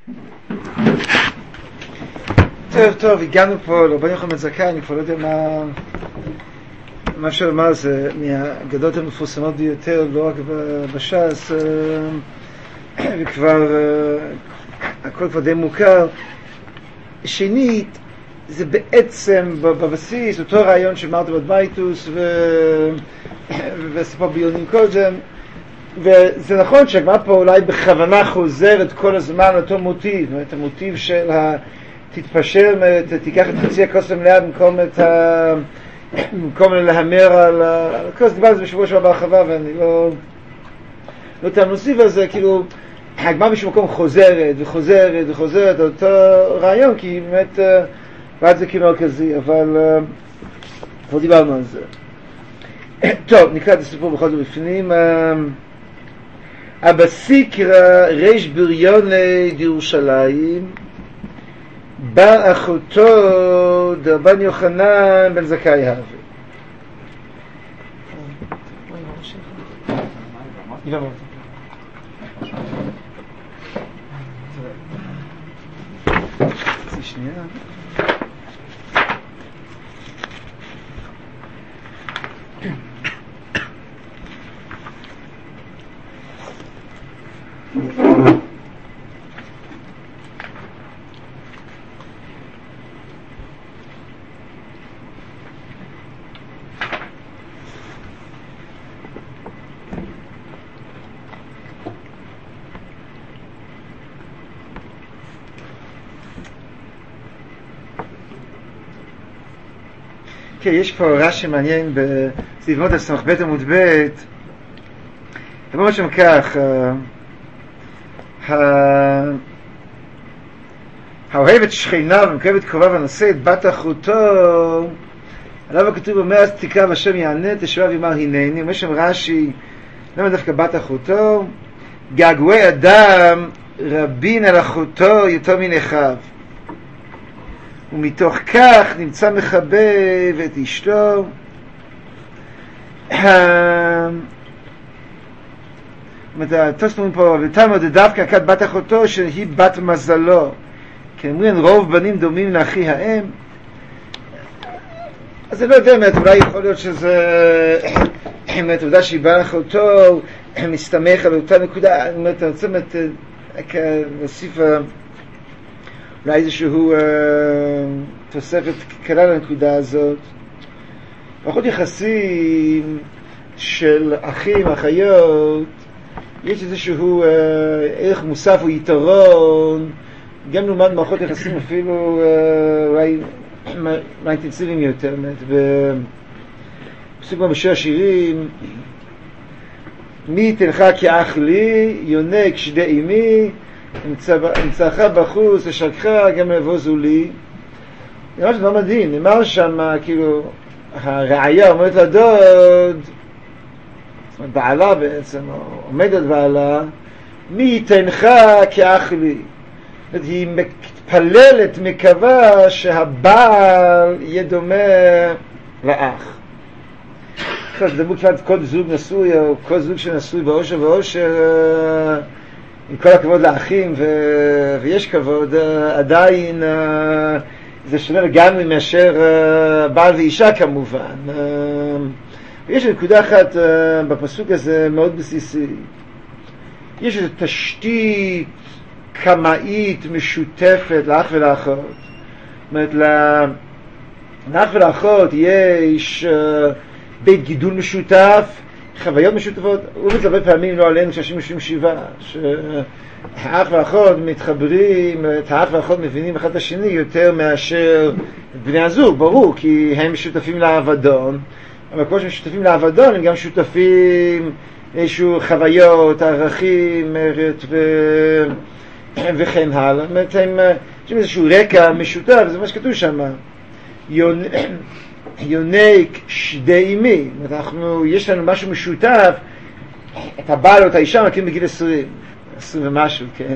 טוב, הגענו פה לרבן יוחנן בן זכאי, אני כבר לא יודע מה אפשר לומר, זה מהאגדות המפורסמות ביותר, לא רק בש"ס, וכבר הכל כבר די מוכר. שנית, זה בעצם בבסיס אותו רעיון שאמרתי בדמייטוס וסיפור ביונים קודם, וזה נכון שהגמרא פה אולי בכוונה חוזרת כל הזמן אותו מוטיב, את המוטיב של תתפשר, תיקח את חצי הכוס המלאה במקום להמר על הכוס. דיברתי על זה בשבוע שעבר בהרחבה ואני לא תמוסיף על זה, כאילו הגמרא בשום מקום חוזרת על אותו רעיון, כי באמת ועד זה כמרכזי, אבל כבר דיברנו על זה. טוב, נקרא את הסיפור בכל זאת בפנים. אבא סיקרא ריש בריוני דירושלים, בא אחותו דרבן יוחנן בן זכאי הווה. שנייה. כן, יש פה רש"י מעניין בסביבות הסמך בית עמוד בית, דבר שם כך, האוהבת שכינה ומקרבת קרובה ונושא את בת אחותו, עליו הכתוב אומר אז תקרא והשם יענה תשבע ויאמר הנני. אומר שם רש"י, למה דווקא בת אחותו? געגועי אדם רבין על אחותו יותר מן אחיו, ומתוך כך נמצא מחבב את אשתו. תוספים פה, ותלמוד דווקא כת בת אחותו שהיא בת מזלו, כי אומרים רוב בנים דומים לאחי האם. אז אני לא יודע, אולי יכול להיות שזה עובדה שהיא בת אחותו מסתמך על אותה נקודה. אני רוצה להוסיף אולי איזשהו תוספת קלה לנקודה הזאת. מערכות יחסים של אחים, אחיות, יש איזשהו ערך מוסף או יתרון, גם לעומת מערכות יחסים אפילו אולי אינטנסיביים יותר. בפסוק בשיר השירים, מי יתנך כאח לי, יונק שדה אמי, אמצעך בחוץ, לשקך גם לבוזו לי. נראה שזה לא מדהים, נאמר שם כאילו הראיה אומרת לדוד, זאת אומרת בעלה בעצם, עומדת בעלה, מי ייתנך כאח לי. היא מתפללת, מקווה שהבעל יהיה דומה לאח. זה דמות כמעט כל זוג נשוי או כל זוג שנשוי באושר ואושר, עם כל הכבוד לאחים ויש כבוד, עדיין זה שונה לגמרי מאשר בעל ואישה כמובן. ויש נקודה אחת בפסוק הזה מאוד בסיסי, יש איזו תשתית קמאית משותפת לאח ולאחות. זאת אומרת, לאח ולאחות יש בית גידול משותף, חוויות משותפות. הוא הרבה פעמים לא עלינו כשאנשים יושבים שבעה, שהאח והאחות מתחברים, את האח והאחות מבינים אחד את השני יותר מאשר בני הזוג, ברור, כי הם משותפים לעבדון, אבל כמו שהם משותפים לעבדון הם גם שותפים איזשהו חוויות, ערכים, וכן הלאה. זאת אומרת, יש איזשהו רקע משותף, זה מה שכתוב שם, יונק שדה אמי. יש לנו משהו משותף, את הבעל או את האישה מכירים בגיל 20 ומשהו, כן.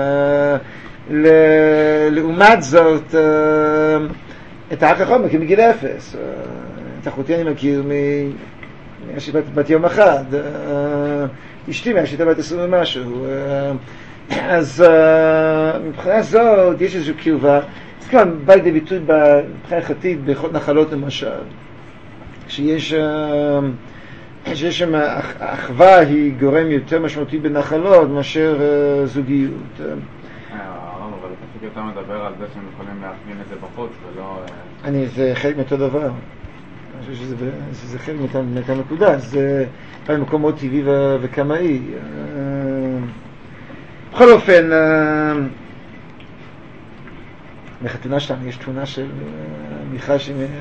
לעומת זאת, את האח האחרון מכירים בגיל 0. את אחותי אני מכיר מהשיטה בת יום אחד, אשתי מהשיטה בת 20 ומשהו. אז מבחינה זאת יש איזושהי קרבה, זה כאן בא לידי ביטוי מבחינה הלכתית באיכות נחלות למשל, שיש שם האחווה היא גורם יותר משמעותי בנחלות מאשר זוגיות. אבל אתה פשוט יותר מדבר על זה שהם יכולים להפגין את זה בחוץ ולא... זה חלק מאותו דבר. אני חושב שזה חלק מאותה נקודה, זה מקום מאוד טבעי וקמאי. בכל אופן, בחתונה שלנו יש תמונה של מיכל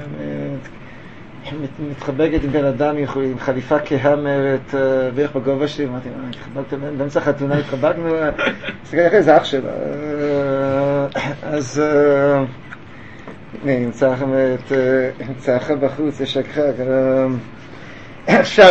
שמתחבקת עם בן אדם עם חליפה כהמרת בערך בגובה שלי. אמרתי, באמצע החתונה התחבקנו, תסתכל אחרי זה אח שלה. אז נמצא לך בחוץ, יש הכחק. עכשיו,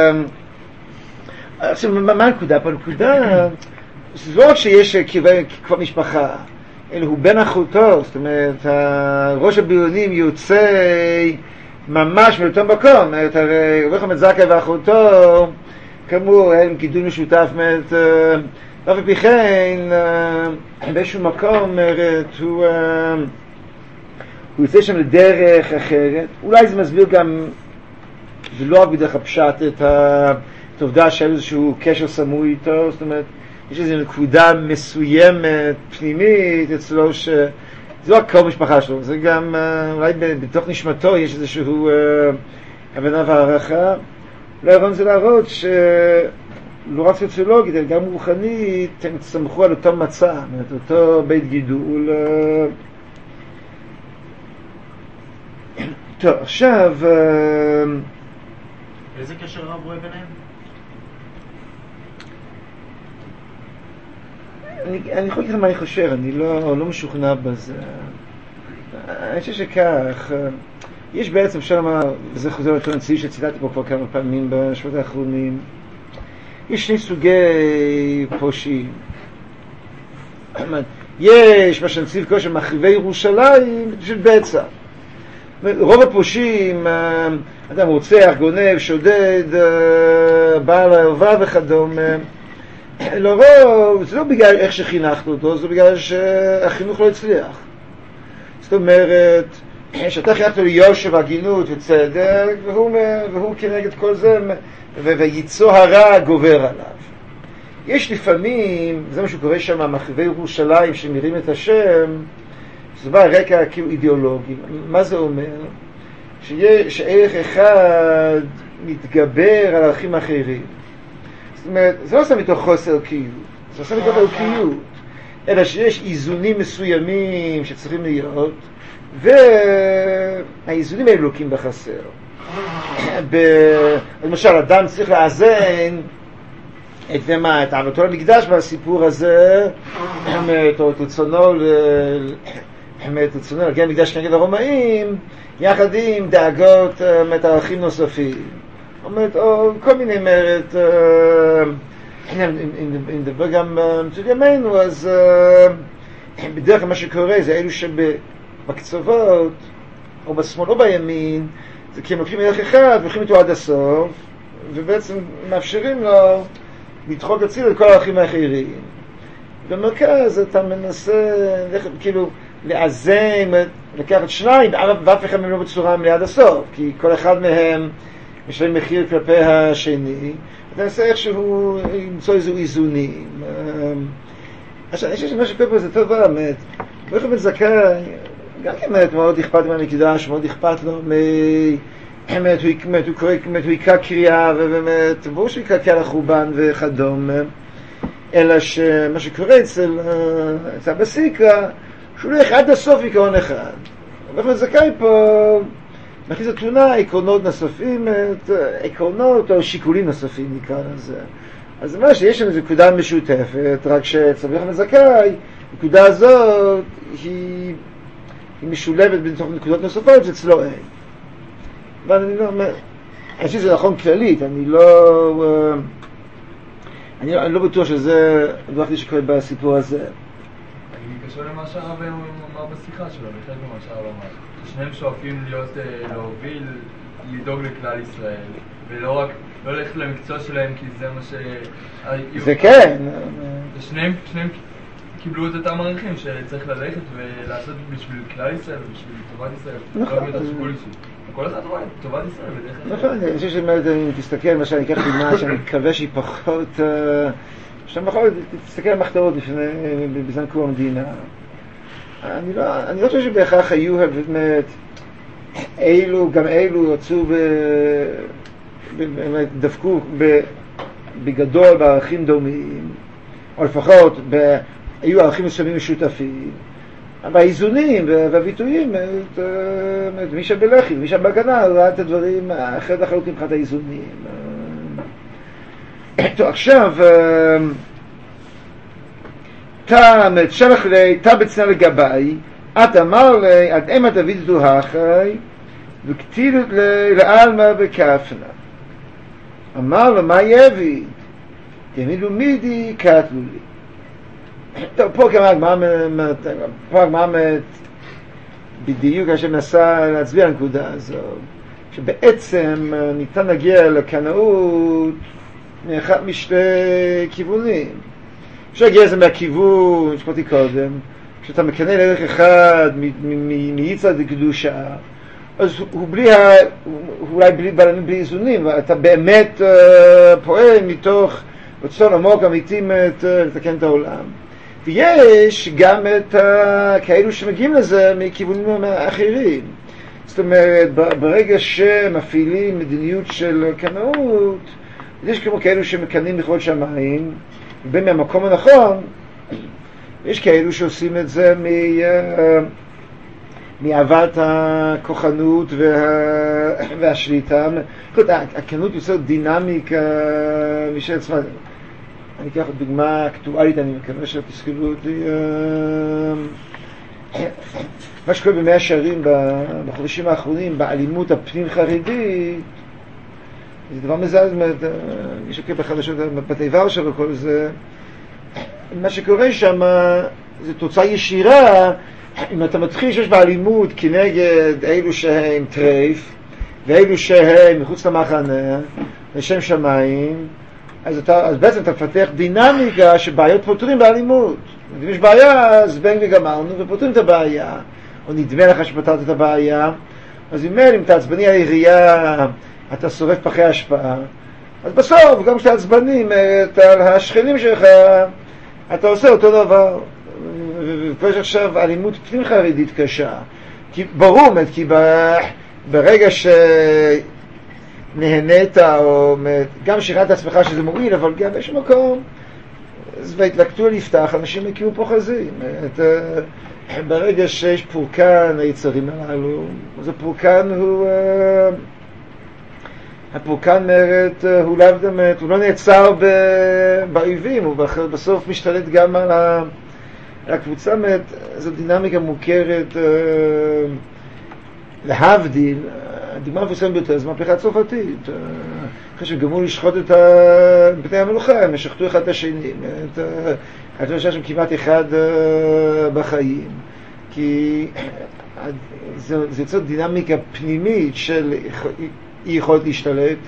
מה הנקודה פה? הנקודה זה לא רק שיש כבר משפחה, אלא הוא בן אחותו, זאת אומרת, ראש הבריונים יוצא ממש מאותו מקום, הרי רבי חמד זכאי ואחותו, כאמור, היה עם גידול משותף, ואף על פי כן, באיזשהו מקום, הוא יוצא שם לדרך אחרת. אולי זה מסביר גם, זה לא רק בדרך הפשט, את העובדה שהיה איזשהו קשר סמוי איתו, זאת אומרת, יש איזו נקודה מסוימת, פנימית, אצלו זה לא רק קרוב משפחה שלו, זה גם, אולי בתוך נשמתו יש איזשהו הבנה והערכה. אולי הרעיון זה להראות שלא רק סוציולוגית, אלא גם רוחנית, הם צמחו על אותו מצע, אותו בית גידול. טוב, עכשיו... איזה קשר רב רואה ביניהם? אני יכול להגיד לך מה אני חושב, אני לא משוכנע בזה. אני חושב שכך, יש בעצם, אפשר לומר, וזה חוזר לאותו נציב שציטטתי פה כבר כמה פעמים בשבועות האחרונים, יש שני סוגי פושעים. יש מה שנציב כל של מחריבי ירושלים של בצע. רוב הפושעים, אדם רוצח, גונב, שודד, בעל האהובה וכדומה, לרוב, זה לא בגלל איך שחינכנו אותו, זה בגלל שהחינוך לא הצליח. זאת אומרת, שאתה חינכת ליושר, הגינות וצדק, והוא כנגד כל זה, וייצוא הרע גובר עליו. יש לפעמים, זה מה שקורה שם, מחריבי ירושלים שמרים את השם, זה בא רקע כאילו אידיאולוגי. מה זה אומר? שערך אחד מתגבר על ערכים אחרים. זאת אומרת, זה לא עושה מתוך חוסר ערכיות, זה עושה מתוך ערכיות, אלא שיש איזונים מסוימים שצריכים להיות, והאיזונים האלה לוקים בחסר. למשל, אדם צריך לאזן את אהבתו למקדש בסיפור הזה, את רצונו להגיע למקדש כנגד הרומאים, יחד עם דאגות ערכים נוספים. או כל מיני מרת, אם נדבר גם מצד ימינו, אז בדרך כלל מה שקורה זה אלו שבקצוות, או בשמאל או בימין, זה כי הם לוקחים ערך אחד והולכים איתו עד הסוף, ובעצם מאפשרים לו לדחוק הציל את כל הערכים האחרים. במרכז אתה מנסה כאילו לאזן, לקחת שניים, ואף אחד מהם לא בצורה מלאה עד הסוף, כי כל אחד מהם משלם מחיר כלפי השני, אתה מנסה איכשהו למצוא איזו איזונים. עכשיו, אני חושב שמה שקורה פה זה טוב באמת. רבי חמד זכאי, גם כמעט מאוד אכפת מהמקדש, מאוד אכפת לו, הוא יקרא קריאה, ובאמת, ברור שהוא יקרא קריאה לחורבן וכדומה, אלא שמה שקורה אצל הבסיקה, שהוא הולך עד הסוף עיקרון אחד. רבי חמד זכאי פה, מכניס לתמונה עקרונות נוספים, עקרונות או שיקולים נוספים נקרא לזה. אז זה אומר שיש שם איזו נקודה משותפת, רק שאצל רבי חמד זכאי, הנקודה הזאת היא משולבת בתוך נקודות נוספות שאצלו אין. אבל אני לא אומר, אני חושב שזה נכון כללית, אני לא בטוח שזה הדבר הכי שקורה בסיפור הזה. אני קשור למה שהרב אמר בשיחה שלו, בחלק ממה שהרב אמר. שניהם שואפים להוביל לדאוג לכלל ישראל, ולא רק, לא ללכת למקצוע שלהם כי זה מה ש... זה כן. שניהם קיבלו את אותם ערכים שצריך ללכת ולעשות בשביל כלל ישראל ובשביל טובת ישראל. נכון. כל אחד רואה טובת ישראל בדרך כלל. נכון, אני חושב שאם תסתכל, מה שאני אקח דוגמה שאני מקווה שהיא פחות... שאתה יכול תסתכל על מחתרות בזמן קום המדינה. אני לא חושב שבהכרח היו באמת גם אלו רצו דווקו בגדול בערכים דומים, או לפחות היו ערכים מסוימים משותפים. באיזונים והביטויים, מי שבלחי ומי שבהגנה ראה את הדברים אחרת לחלוטין מבחינת האיזונים. טוב, עכשיו שלח לי, בצנע לגבי, את אמר לי, עד אמה תביא דו החי, וכתילות לי לעלמה וכפנה. אמר לו, מה יביד? תמידו מידי, קטלו לי. טוב, פה הגמרא בדיוק כאשר מנסה להצביע על הנקודה הזו, שבעצם ניתן להגיע לקנאות מאחד משתי כיוונים. אפשר להגיע לזה מהכיוון שפרתי קודם, כשאתה מקנה לערך אחד מיצד לקדושה, אז הוא אולי בלי איזונים, ואתה באמת פועל מתוך רצון עמוק אמיתי לתקן את העולם. ויש גם את כאלו שמגיעים לזה מכיוונים אחרים. זאת אומרת, ברגע שמפעילים מדיניות של קנאות, יש כמו כאלו שמקנים לכבוד שמיים, ובין מהמקום הנכון, יש כאלו שעושים את זה מאהבת הכוחנות והשליטה. הקנאות יוצרת דינמיקה משל עצמה. אני אקח דוגמה אקטואלית, אני מקווה שתזכרו אותי. מה שקורה במאה שערים בחודשים האחרונים, באלימות הפנים חרדית, זה דבר מזעזע, מי שקורה בחדשות, בתי ורשה וכל זה, מה שקורה שם זה תוצאה ישירה. אם אתה מתחיל שיש באלימות כנגד אלו שהם טרייף ואלו שהם מחוץ למחנה לשם שמיים, אז בעצם אתה מפתח דינמיקה שבעיות פותרים באלימות. אם יש בעיה, אז בין וגמרנו ופותרים את הבעיה, או נדמה לך שפתרת את הבעיה. אז אם אתה עצבני על העירייה, אתה שורף פחי השפעה, אז בסוף גם כשאתה עצבני על השכנים שלך, אתה עושה אותו דבר. וכבר עכשיו אלימות פנים חרדית קשה, כי ברור, כי ברגע שנהנית, או גם שירת עצמך שזה מועיל, אבל גם יש מקום, והתלקטו לפתח, אנשים הכירו פה חזים. ברגע שיש פורקן היצרים הללו, אז הפורקן הפורקן מרת, הוא לאו דמת, הוא לא נעצר באויבים, הוא בסוף משתלט גם על הקבוצה. זו דינמיקה מוכרת להבדיל. הדוגמה המפורסמת ביותר זה מהפכה הצרפתית. אחרי שגמרו לשחוט את בני המלוכה, הם שחטו אחד את השני. אתה חושב שם כמעט אחד בחיים, כי זה יוצר דינמיקה פנימית של אי יכולת להשתלט.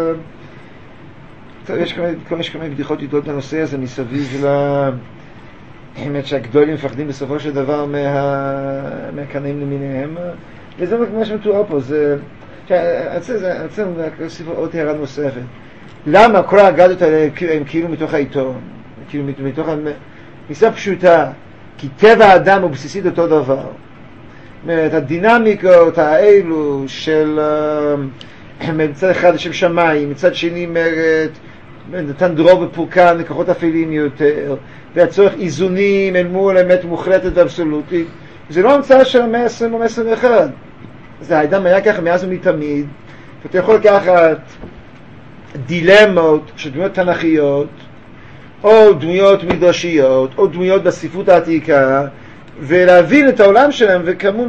יש כמה בדיחות ידועות בנושא הזה מסביב האמת שהגדולים מפחדים בסופו של דבר מהקנאים למיניהם, וזה מה שמתואר פה. אני רוצה להוסיף עוד הערה נוספת. למה כל האגדות האלה הם כאילו מתוך העיתון? כאילו מתוך מסיבה פשוטה, כי טבע האדם הוא בסיסית אותו דבר. את הדינמיקות האלו של מצד אחד לשם שמיים, מצד שני נתן דרור ופורקן לכוחות אפלים יותר, והצורך איזונים אל מול אמת מוחלטת ואבסולוטית, זה לא המצאה של המאה ה-20 או המאה ה-21. זה האדם היה ככה מאז ומתמיד, ואתה יכול לקחת דילמות של דמויות תנכיות, או דמויות מדרשיות, או דמויות בספרות העתיקה, ולהבין את העולם שלהם, וכמו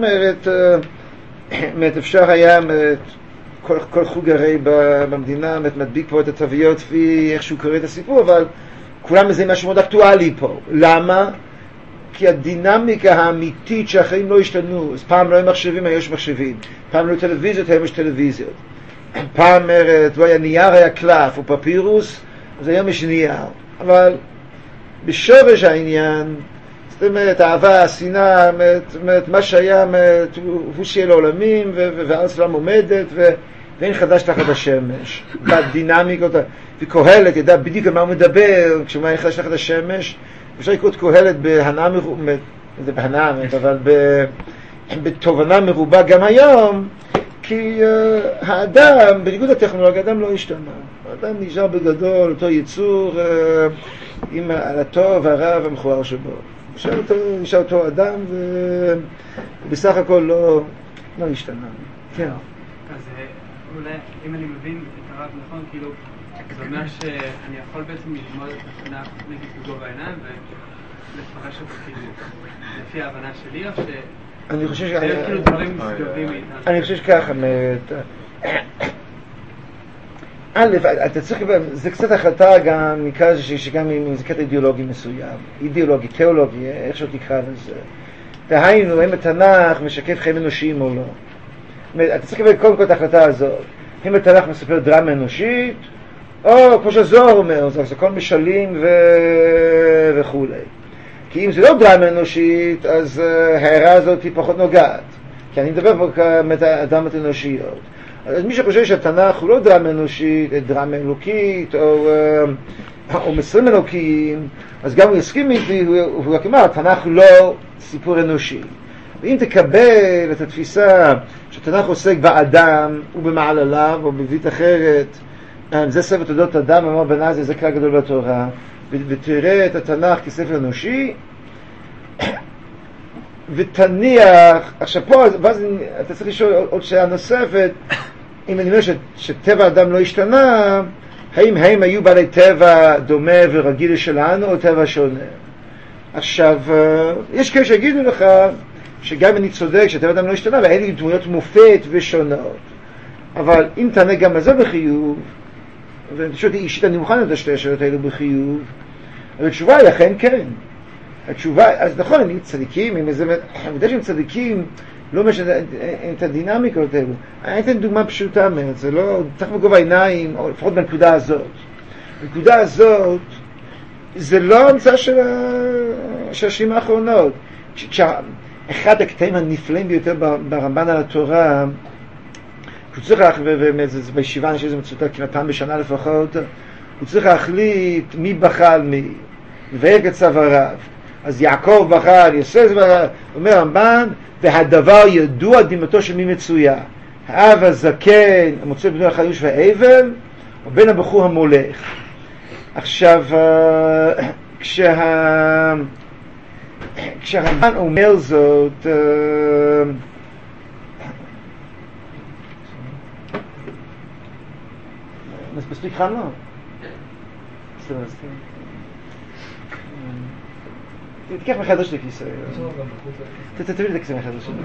אפשר היה כל חוג הרי במדינה מדביק פה את התוויות לפי איך שהוא קורא את הסיפור, אבל כולם מזה משהו מאוד אקטואלי פה. למה? כי הדינמיקה האמיתית שהחיים לא השתנו. אז פעם לא היו מחשבים, היום יש מחשבים. פעם לא טלוויזיות, היום יש טלוויזיות. פעם לא היה נייר, היה קלף או פפירוס, אז היום יש נייר. אבל בשורש העניין, זאת אומרת, אהבה, שנאה, מה שהיה, הוא שיהיה לעולמים, והארץ לעולם עומדת, ואין חדש תחת השמש. בדינמיקות, וקהלת ידע בדיוק על מה הוא מדבר, כשהוא אומר חדש תחת השמש, אפשר לקרוא את קהלת בהנאה מרובה, זה בהנאה, אבל בתובנה מרובה גם היום, כי האדם, בניגוד לטכנולוגיה, האדם לא השתנה. האדם נשאר בגדול, אותו יצור, עם הטוב והרע והמכוער שבו. נשאר אותו אדם, ובסך הכל לא השתנה. כן. אז אולי, אם אני מבין את הרב נכון, כאילו, זה אומר שאני יכול בעצם ללמוד את התנ"ך נגיד בגובה העיניים, ולפרש אותו כאילו, לפי ההבנה שלי, או ש... אני חושב ש... זה כאילו דברים מסגבים מאיתנו. אני חושב שככה, א', אתה צריך, זה קצת החלטה גם, נקרא שגם אם זה קטע אידיאולוגי מסוים, אידיאולוגי, תיאולוגי, איך שלא תקרא לזה. דהיינו, האם התנ"ך משקף חיים אנושיים או לא. אתה צריך לקבל קודם כל את ההחלטה הזאת. האם התנ"ך מספר דרמה אנושית, או כמו שהזוהר אומר, זה הכל משלים וכו'. כי אם זה לא דרמה אנושית, אז ההערה הזאת היא פחות נוגעת. כי אני מדבר פה כדרמות אנושיות. אז מי שחושב שהתנ"ך הוא לא דרמה אנושית, דרמה אלוקית, או מסרים אלוקיים, אז גם הוא יסכים איתי, הוא רק אמר, התנ"ך הוא לא סיפור אנושי. ואם תקבל את התפיסה שהתנ"ך עוסק באדם ובמעלליו, או בבית אחרת, זה ספר תולדות אדם, אמר בן עזרא, זה כלל גדול בתורה, ותראה את התנ"ך כספר אנושי, ותניח, עכשיו פה, ואז אתה צריך לשאול עוד שאלה נוספת, אם אני אומר שטבע האדם לא השתנה, האם הם היו בעלי טבע דומה ורגיל שלנו, או טבע שונה? עכשיו, יש כאלה שיגידו לך, שגם אני צודק שטבע האדם לא השתנה, ואלה היו דמויות מופת ושונות. אבל אם תענה גם על זה בחיוב, ואני חושב אישית אני מוכן את השתי השאלות האלו בחיוב, אבל התשובה היא אכן כן. התשובה, אז נכון, אני צדיקים, אני יודע שהם צדיקים, לא משנה את הדינמיקות האלו. אני אתן דוגמה פשוטה מאוד, זה לא, צריך בגובה העיניים, או לפחות בנקודה הזאת. בנקודה הזאת, זה לא המצאה של השנים האחרונות. אחד הקטעים הנפלאים ביותר ברמב"ן על התורה, הוא צריך בישיבה, אני חושב שזה מצוטט כמעט פעם בשנה לפחות, הוא צריך להחליט מי בכה על מי, ואיך צוואריו. אז יעקב בכה על יוסף, אומר רמב"ן, והדבר ידוע דמותו של מי מצויה. האב הזקן, המוצא בנו החלוש והאבל, או בן הבחור המולך. עכשיו, כשהרמב"ן אומר זאת, מספיק חם לו? תיקח מחדר שלי כיסא. תביא לי את הכיסא מחדר שלי.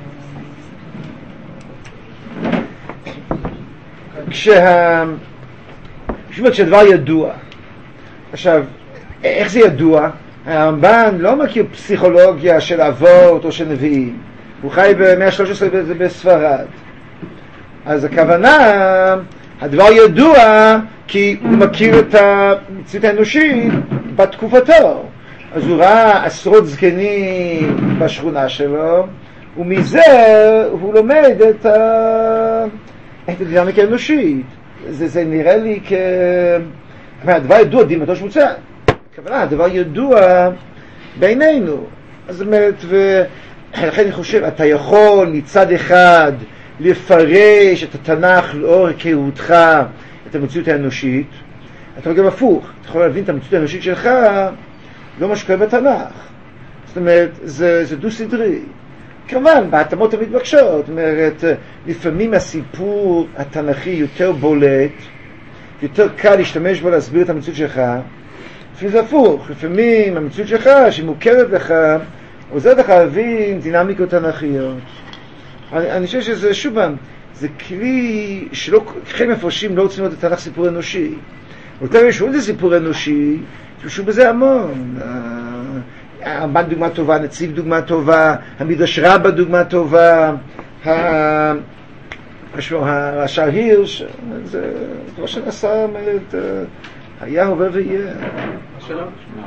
כשהדבר ידוע, עכשיו, איך זה ידוע? הרמב"ן לא מכיר פסיכולוגיה של אבות או של נביאים. הוא חי ב-113 בספרד. אז הכוונה, הדבר ידוע כי הוא מכיר את המציאות האנושית בתקופתו. אז הוא ראה עשרות זקנים בשכונה שלו, ומזה הוא לומד את הדינמיקה האנושית. זה נראה לי הדבר ידוע, דמותו שמוצע. הכוונה, הדבר ידוע בינינו. אז זאת אומרת, ולכן אני חושב, אתה יכול מצד אחד לפרש את התנ"ך לאור היכרותך את המציאות האנושית, אתה גם הפוך, אתה יכול להבין את המציאות האנושית שלך, לא מה שקורה בתנ"ך. זאת אומרת, זה דו סדרי. כמובן, בהתאמות המתבקשות, זאת אומרת, לפעמים הסיפור התנ"כי יותר בולט, יותר קל להשתמש בו להסביר את המציאות שלך, לפעמים זה הפוך, לפעמים המציאות שלך, שהיא מוכרת לך, עוזרת לך להבין דינמיקות תנ"כיות. אני חושב שזה, שוב פעם, זה כלי שלא, חלק מפרשים לא רוצים לראות את התנ"ך סיפור אנושי. יותר משהו זה סיפור אנושי, תמשו בזה המון. הרמב"ן דוגמה טובה, נציב דוגמה טובה, המדרש רבה דוגמה טובה, השער הירש, זה כמו שנעשה, היה הווה ויהיה. השאלה?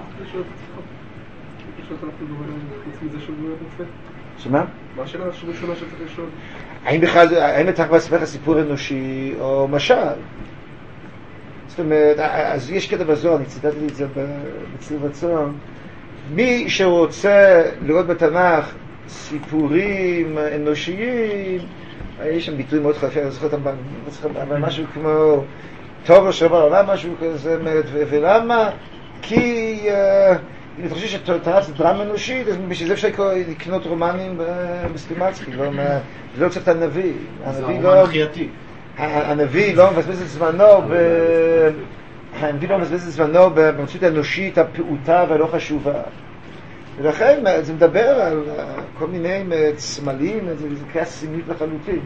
שמה? מה השאלה הראשונה שצריך לשאול? האם אתה כבר ספר סיפור אנושי או משל? זאת אומרת, אז יש קטע בזוהר, אני ציטטתי את זה בצליל וצום. מי שרוצה לראות בתנ"ך סיפורים אנושיים, יש שם ביטוי מאוד חפר, אני זוכר אותם, משהו כמו טוב או שבר עולם, משהו כזה, ולמה? כי אם אתה חושב שתנ"ך זה דרמה אנושית, אז בשביל זה אפשר לקנות רומנים בסטימצקי, לא צריך את הנביא. זה רומן חייתי. הנביא לא מבזבז את זמנו, במציאות האנושית הפעוטה והלא חשובה. ולכן זה מדבר על כל מיני סמלים, זה קריאה סימית לחלוטין.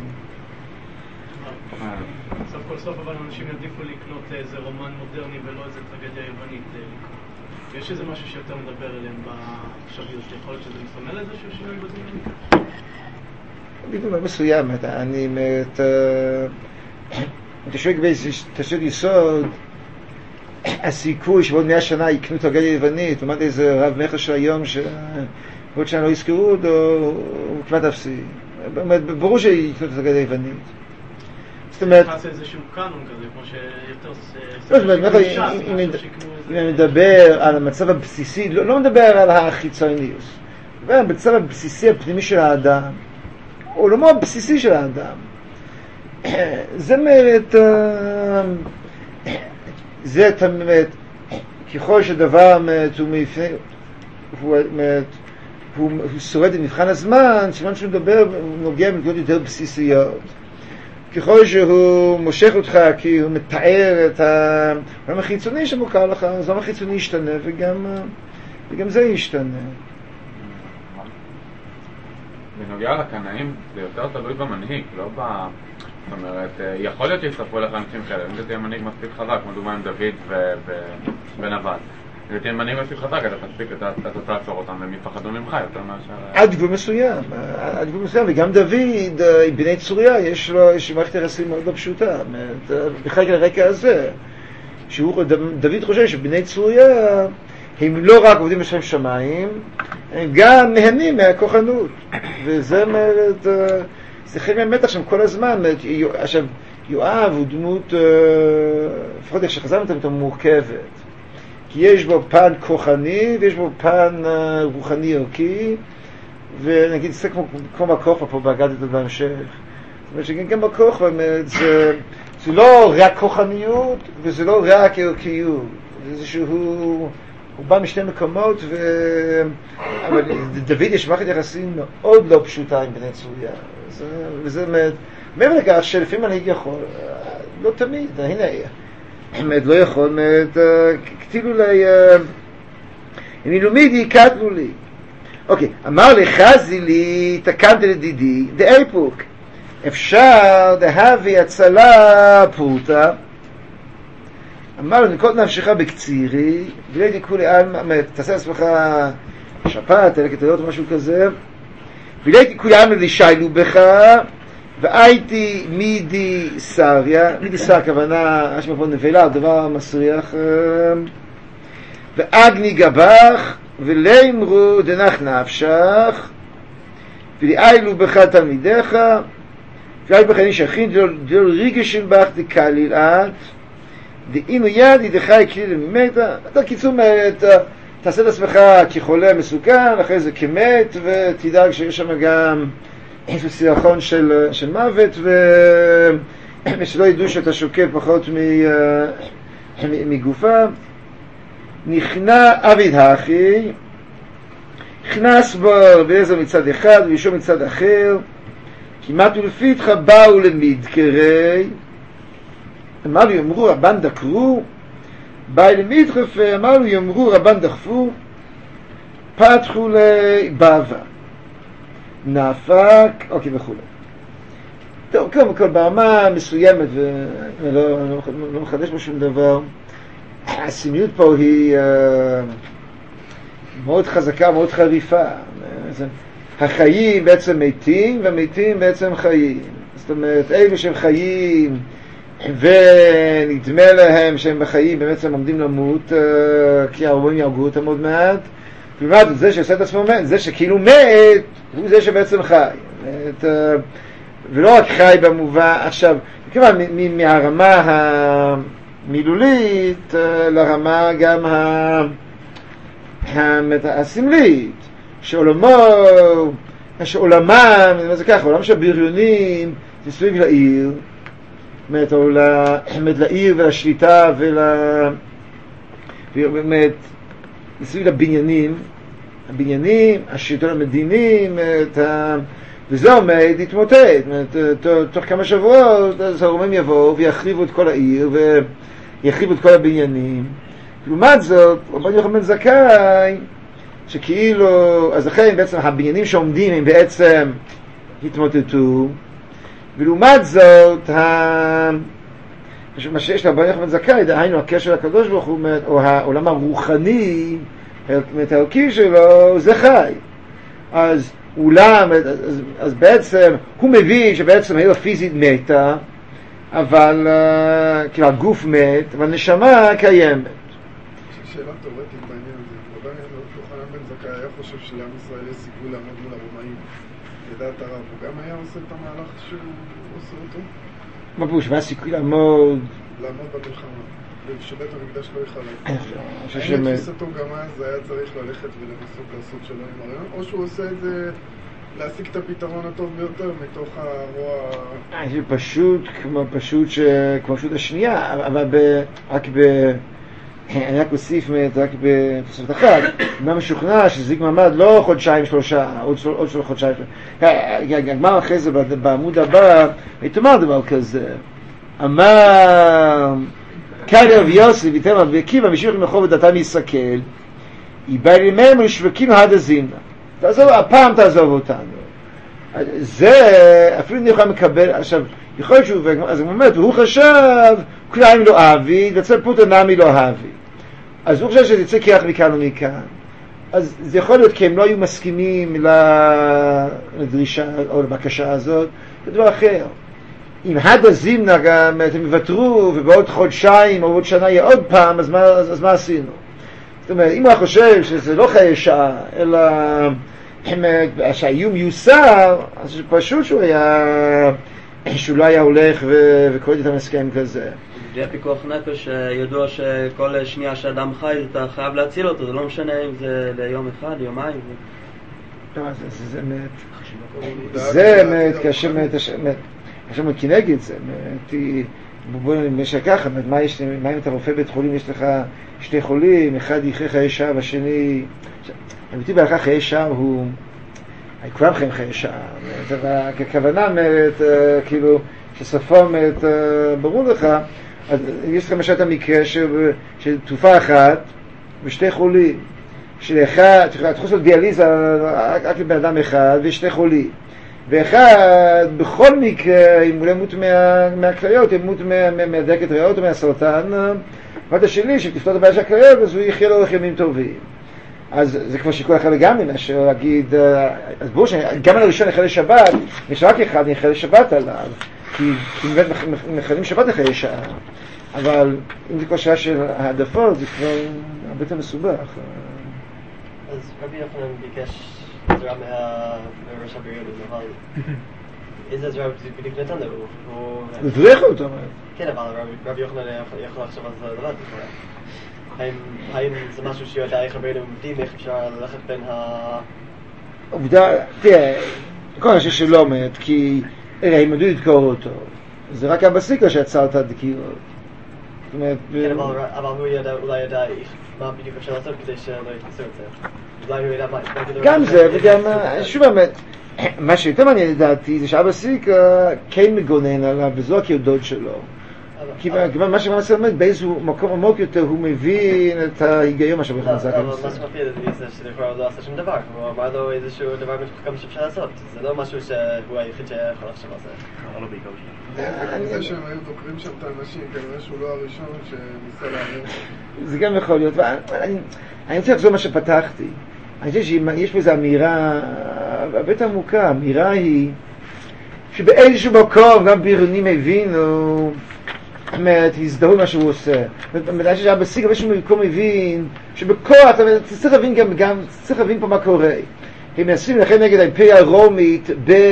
סוף כל סוף אבל אנשים יעדיפו לקנות איזה רומן מודרני ולא איזה טרגדיה יוונית. יש איזה משהו שיותר מדבר אליהם בשביר, שיכול להיות שזה מסמל איזשהו שינוי בדמיון? בגלל מסוים, אני מתשווה באיזה תשת יסוד, הסיכוי שבעוד 100 שנה יקנו טרגדיה יוונית, לעומת איזה רב מכר של היום שבעוד שנה לא יזכרו אותו, הוא כמעט אפסי. ברור שיקנו טרגדיה יוונית. זאת אומרת, נכנס איזשהו קאנון כזה, כמו שיותר... אם אני מדבר על המצב הבסיסי, לא מדבר על החיצוניות, מדבר על המצב הבסיסי הפנימי של האדם, או לא מאוד בסיסי של האדם. זה אומרת, זה תמיד, ככל שדבר הוא שורד במבחן הזמן, סימן שהוא מדבר, הוא נוגע בנקודות יותר בסיסיות. ככל שהוא מושך אותך, כי הוא מתאר את העולם החיצוני שמוכר לך, אז העולם החיצוני ישתנה, וגם זה ישתנה. בנוגע לקנאים, זה יותר תלוי במנהיג, לא ב... זאת אומרת, יכול להיות שיצטרפו לך אנשים כאלה, אם זה תהיה מנהיג מספיק חזק, כמו דוגמה עם דוד ונבל. אם זה תהיה מנהיג מספיק חזק, אתה תעצור אותם, והם יפחדו ממך יותר מאשר... עד גבול מסוים, וגם דוד, עם בני צוריה, יש לו מערכת יחסים מאוד לא פשוטה, בכלל על הרקע הזה, דוד חושב שבני צוריה, הם לא רק עובדים בשם שמיים, הם גם נהנים מהכוחנות, וזה אומרת... זה חלק מהמתח שם כל הזמן. עכשיו, יואב הוא דמות, לפחות איך שחזרנו אותה מורכבת. כי יש בו פן כוחני, ויש בו פן רוחני ערכי, ונגיד, זה כמו בכוח פה באגדת בהמשך. זאת אומרת שגם בכוח, זה לא רק כוחניות, וזה לא רק ערכיות. זה איזשהו... הוא בא משני מקומות, אבל דוד יש מערכת יחסים מאוד לא פשוטה עם בני צוריה. וזה מעבר לכך שלפעמים אני יכול, לא תמיד, הנה, לא יכול, כתילו לי, אם אילומידי, כתלו לי. אוקיי, אמר לי, חזי לי, תקנתי לדידי, דאיפוק, אפשר להביא הצלה פרוטה, אמר לו, נקוד נפשך בקצירי, ולהייתי כולי תעשה לעצמך שפעת, אלקטריות או משהו כזה, ולהייתי כולי עם לשיילו בך, והייתי מידי סריה, מידי סר הכוונה, אשמה פה נבלה, דבר מסריח, ואגני גבך, ולאמרו דנח נפשך, ולאילו בך תלמידיך, ולאילו בך נשכין, דלו ריגשין בך דקליל את, דאינו ידי דחי כליל ממתה, אתה קיצור אומרת, תעשה לעצמך כחולה מסוכן, אחרי זה כמת, ותדאג שיש שם גם איזה סירחון של מוות, ושלא ידעו שאתה שוקל פחות מגופה. נכנע אביד האחי, נכנס בו רבי מצד אחד וישו מצד אחר, כמעט ולפיתך באו למדקרי, אמר לו יאמרו רבן דקרו, באי למדחף, אמר לו יאמרו רבן דחפו, פתחו לבאווה, נאפק, אוקיי וכו'. טוב, קודם כל ברמה מסוימת, ולא מחדש בו שום דבר, הסמליות פה היא מאוד חזקה, מאוד חריפה. החיים בעצם מתים, והמתים בעצם חיים. זאת אומרת, אלו שהם חיים ונדמה להם שהם בחיים בעצם עומדים למות, כי הרבים יהרגו אותם עוד מעט. כלומר, זה שעושה את עצמו מת, זה שכאילו מת, הוא זה שבעצם חי. ולא רק חי במובן, עכשיו, כלומר, מהרמה המילולית לרמה גם הסמלית, שעולמם, זה ככה, עולם של הבריונים, זה סביב לעיר, לעיר ולשליטה ובאמת, סביב לבניינים, השלטון המדינים, וזה עומד להתמוטט. תוך כמה שבועות אז הרומאים יבואו ויחריבו את כל העיר ויחריבו את כל הבניינים. לעומת זאת, רבן יוחנן בן זכאי, שכאילו, אז לכן בעצם הבניינים שעומדים הם בעצם התמוטטו, ולעומת זאת מה שיש לרבן יוחנן בן זכאי, דהיינו הקשר לקדוש ברוך הוא, או העולם הרוחני הערכי שלו, זה חי. אז אולם, אז בעצם הוא מבין שבעצם העיר הפיזית מתה, אבל כאילו הגוף מת, אבל נשמה קיימת. שאלה תיאורטית בעניין הזה, רבן יוחנן בן זכאי היה חושב שלעם ישראל יש סיכוי לעמוד מול הרומאים לדעת הרב, הוא גם היה עושה את המהלך שהוא עושה אותו? מה פירוש, מה הסיכוי לעמוד במלחמה, שבית המקדש לא יחלק? האם לתפיסתו גם אז היה צריך ללכת ולנסות לעשות שלום עם הרעיון, או שהוא עושה את זה להשיג את הפתרון הטוב ביותר מתוך הרוע? זה פשוט כמו פשוט השנייה, אבל אני רק אוסיף רק בתוספת אחת, מה משוכנע שזה מעמד לא חודשיים שלושה, עוד חודשיים שלושה. הגמר אחרי זה בעמוד הבא, תאמר דבר כזה, אמר קאלי רבי יוסי ויתר רבי עקיבא משיח מרחוב ודתה מיסקל, איבא לימם לשווקים עד הזימנה, הפעם תעזוב אותנו. זה אפילו אני יכול לקבל. עכשיו יכול להיות שהוא, אז הוא אומר, והוא חשב כליים לא אהבי, יצא פוטר נמי לא אהבי, אז הוא חושב שזה יצא כיח מכאן ומכאן. אז זה יכול להיות כי הם לא היו מסכימים לדרישה או לבקשה הזאת. זה דבר אחר, אם עד הזימנה גם אתם יוותרו ובעוד חודשיים או בעוד שנה יהיה עוד פעם, אז מה עשינו? זאת אומרת, אם הוא חושב שזה לא חיי שעה אלא שהאיום יוסר, אז פשוט שהוא לא היה הולך וקורא את המסכם כזה. זה פיקוח נפש, ידוע שכל שנייה שאדם חי אתה חייב להציל אותו, זה לא משנה אם זה ליום אחד, יומיים. זה אמת, קשה מאוד כנגד זה. בוא נמשך ככה, מה אם אתה רופא בית חולים, יש לך שני חולים, אחד יחיה חיי שעה והשני, אמיתי בהלכה חיי שעה הוא כולם חיים חיי שעה, הכוונה כאילו שסופו ברור לך. אז יש לך למשל את המקרה של תרופה אחת ושתי חולים, שלאחד אתה יכול לעשות דיאליזה רק לבן אדם אחד ושתי חולים, ואחד בכל מקרה אם הוא לא ימות מהכליות, ימות מהדלקת ריאות או מהסרטן, ואתה שלי שתפתור את הבעיה של הכליות אז הוא יחיה לאורך ימים טובים. אז זה כבר שיקול אחר לגמרי מאשר להגיד, אז ברור שגם על הראשון יחלה לשבת, יש רק אחד יחלה לשבת עליו, כי באמת מחלים שבת אחרי שעה. אבל אם זה כבר שעה של העדפות, זה כבר הרבה יותר מסובך. אז רבי יוחנן ביקש עזרה מהראש הבריאות, אבל איזה עזרה בדיוק נתן לו? הוא הבריח אותו. כן, אבל רבי יוחנן יכול לחשוב על זה לבד. האם זה משהו שיודע איך הבריאים עובדים, איך אפשר ללכת בין עובדה, תראה, כל השאלה שלא מת, כי הם ידעו לדקור אותו. זה רק הבסיקה שיצר את הדקירות. כן, אבל הוא אולי ידע מה בדיוק אפשר לעשות כדי שלא יתפסו את זה. אולי הוא ידע מה... גם זה, וגם, שוב באמת, מה שיותר מעניין לדעתי זה שהבסיקה כן מגונן עליו, וזו הכיודות שלו. כי מה שמנסה לומד, באיזשהו מקום עמוק יותר הוא מבין את ההיגיון מה שבכלל זה. אבל מה שמפריע זה שלכאורה לא עשה שום דבר, הוא אמר לו איזשהו דבר מתוחכם שאפשר לעשות, זה לא משהו שהוא היחיד שיכול לחשוב על זה. אמר לו בעיקר בשביל. זה שהם היו דוקרים שם את האנשים, כנראה שהוא לא הראשון שניסה להעביר. זה גם יכול להיות, אני רוצה לחזור מה שפתחתי. אני חושב שיש פה איזו אמירה הרבה יותר עמוקה. האמירה היא שבאיזשהו מקום גם בירונים הבינו, הזדהו מה שהוא עושה. בגלל שהבסיק באיזשהו מקום הבין, שבכוח, צריך להבין גם, צריך להבין פה מה קורה. הם מנסים לכם נגד האימפריה הרומית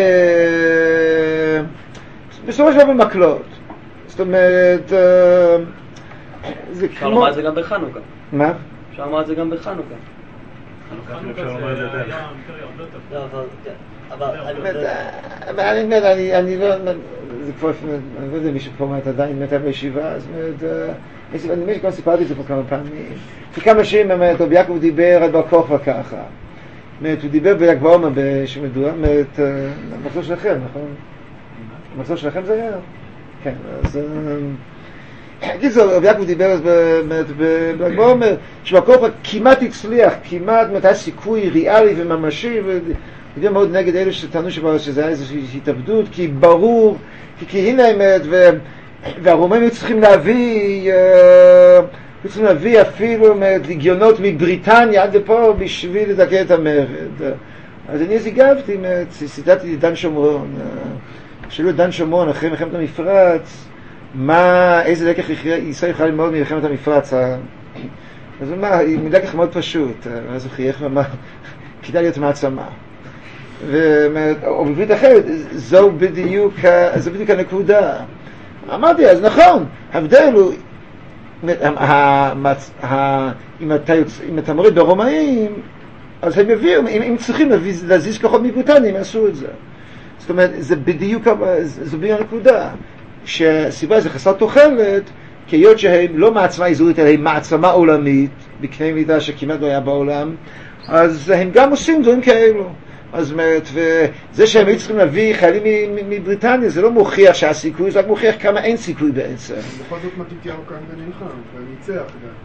בסופו של דבר במקלות. זאת אומרת, זה כמו... אפשר לומר את זה גם בחנוכה. מה? אפשר לומר את זה גם בחנוכה. חנוכה זה היה אימפריה הרבה יותר. אבל אני לא... זה כבר... אני לא יודע מישהו פה מת עדיין מתה בישיבה, זאת אומרת... אני כבר סיפרתי את זה פה כמה פעמים. כמה שנים רבי יעקב דיבר על בר כוכבא ככה. הוא דיבר בל"ג בעומר בשמדוע, המחזור שלכם, נכון? המחזור שלכם זה היה? כן, אז... רבי יעקב דיבר בל"ג בעומר, שבר כוכבא כמעט הצליח, כמעט היה סיכוי ריאלי וממשי, ודיבר מאוד נגד אלה שטענו שזה היה איזושהי התאבדות, כי ברור, כי הנה האמת, והרומאים צריכים להביא אפילו לגיונות מבריטניה עד לפה בשביל לדכא את המרד. אז אני אז הגבתי, ציטטתי דן שומרון, שאלו את דן שומרון אחרי מלחמת המפרץ, איזה לקח ישראל יכולה ללמוד ממלחמת המפרץ. אז הוא אמר, לקח מאוד פשוט, אז הוא חייך ואמר, כדאי להיות מעצמה. או בברית אחרת, זו בדיוק הנקודה. אמרתי, אז נכון, ההבדל הוא, אם אתה מוריד ברומאים, אז הם יביאו, אם צריכים להזיז כוחות מבריטניה, הם יעשו את זה. זאת אומרת, זה בדיוק הנקודה, שהסיבה זה חסר תוחלת, כי היות שהם לא מעצמה אזורית, אלא הם מעצמה עולמית, בקנה מידה שכמעט לא היה בעולם, אז הם גם עושים דברים כאלו. אז אומרת, וזה שהם היו צריכים להביא חיילים מבריטניה, זה לא מוכיח שהסיכוי, זה רק מוכיח כמה אין סיכוי בעצם. בכל זאת מתתיהו כאן ונלחם, וניצח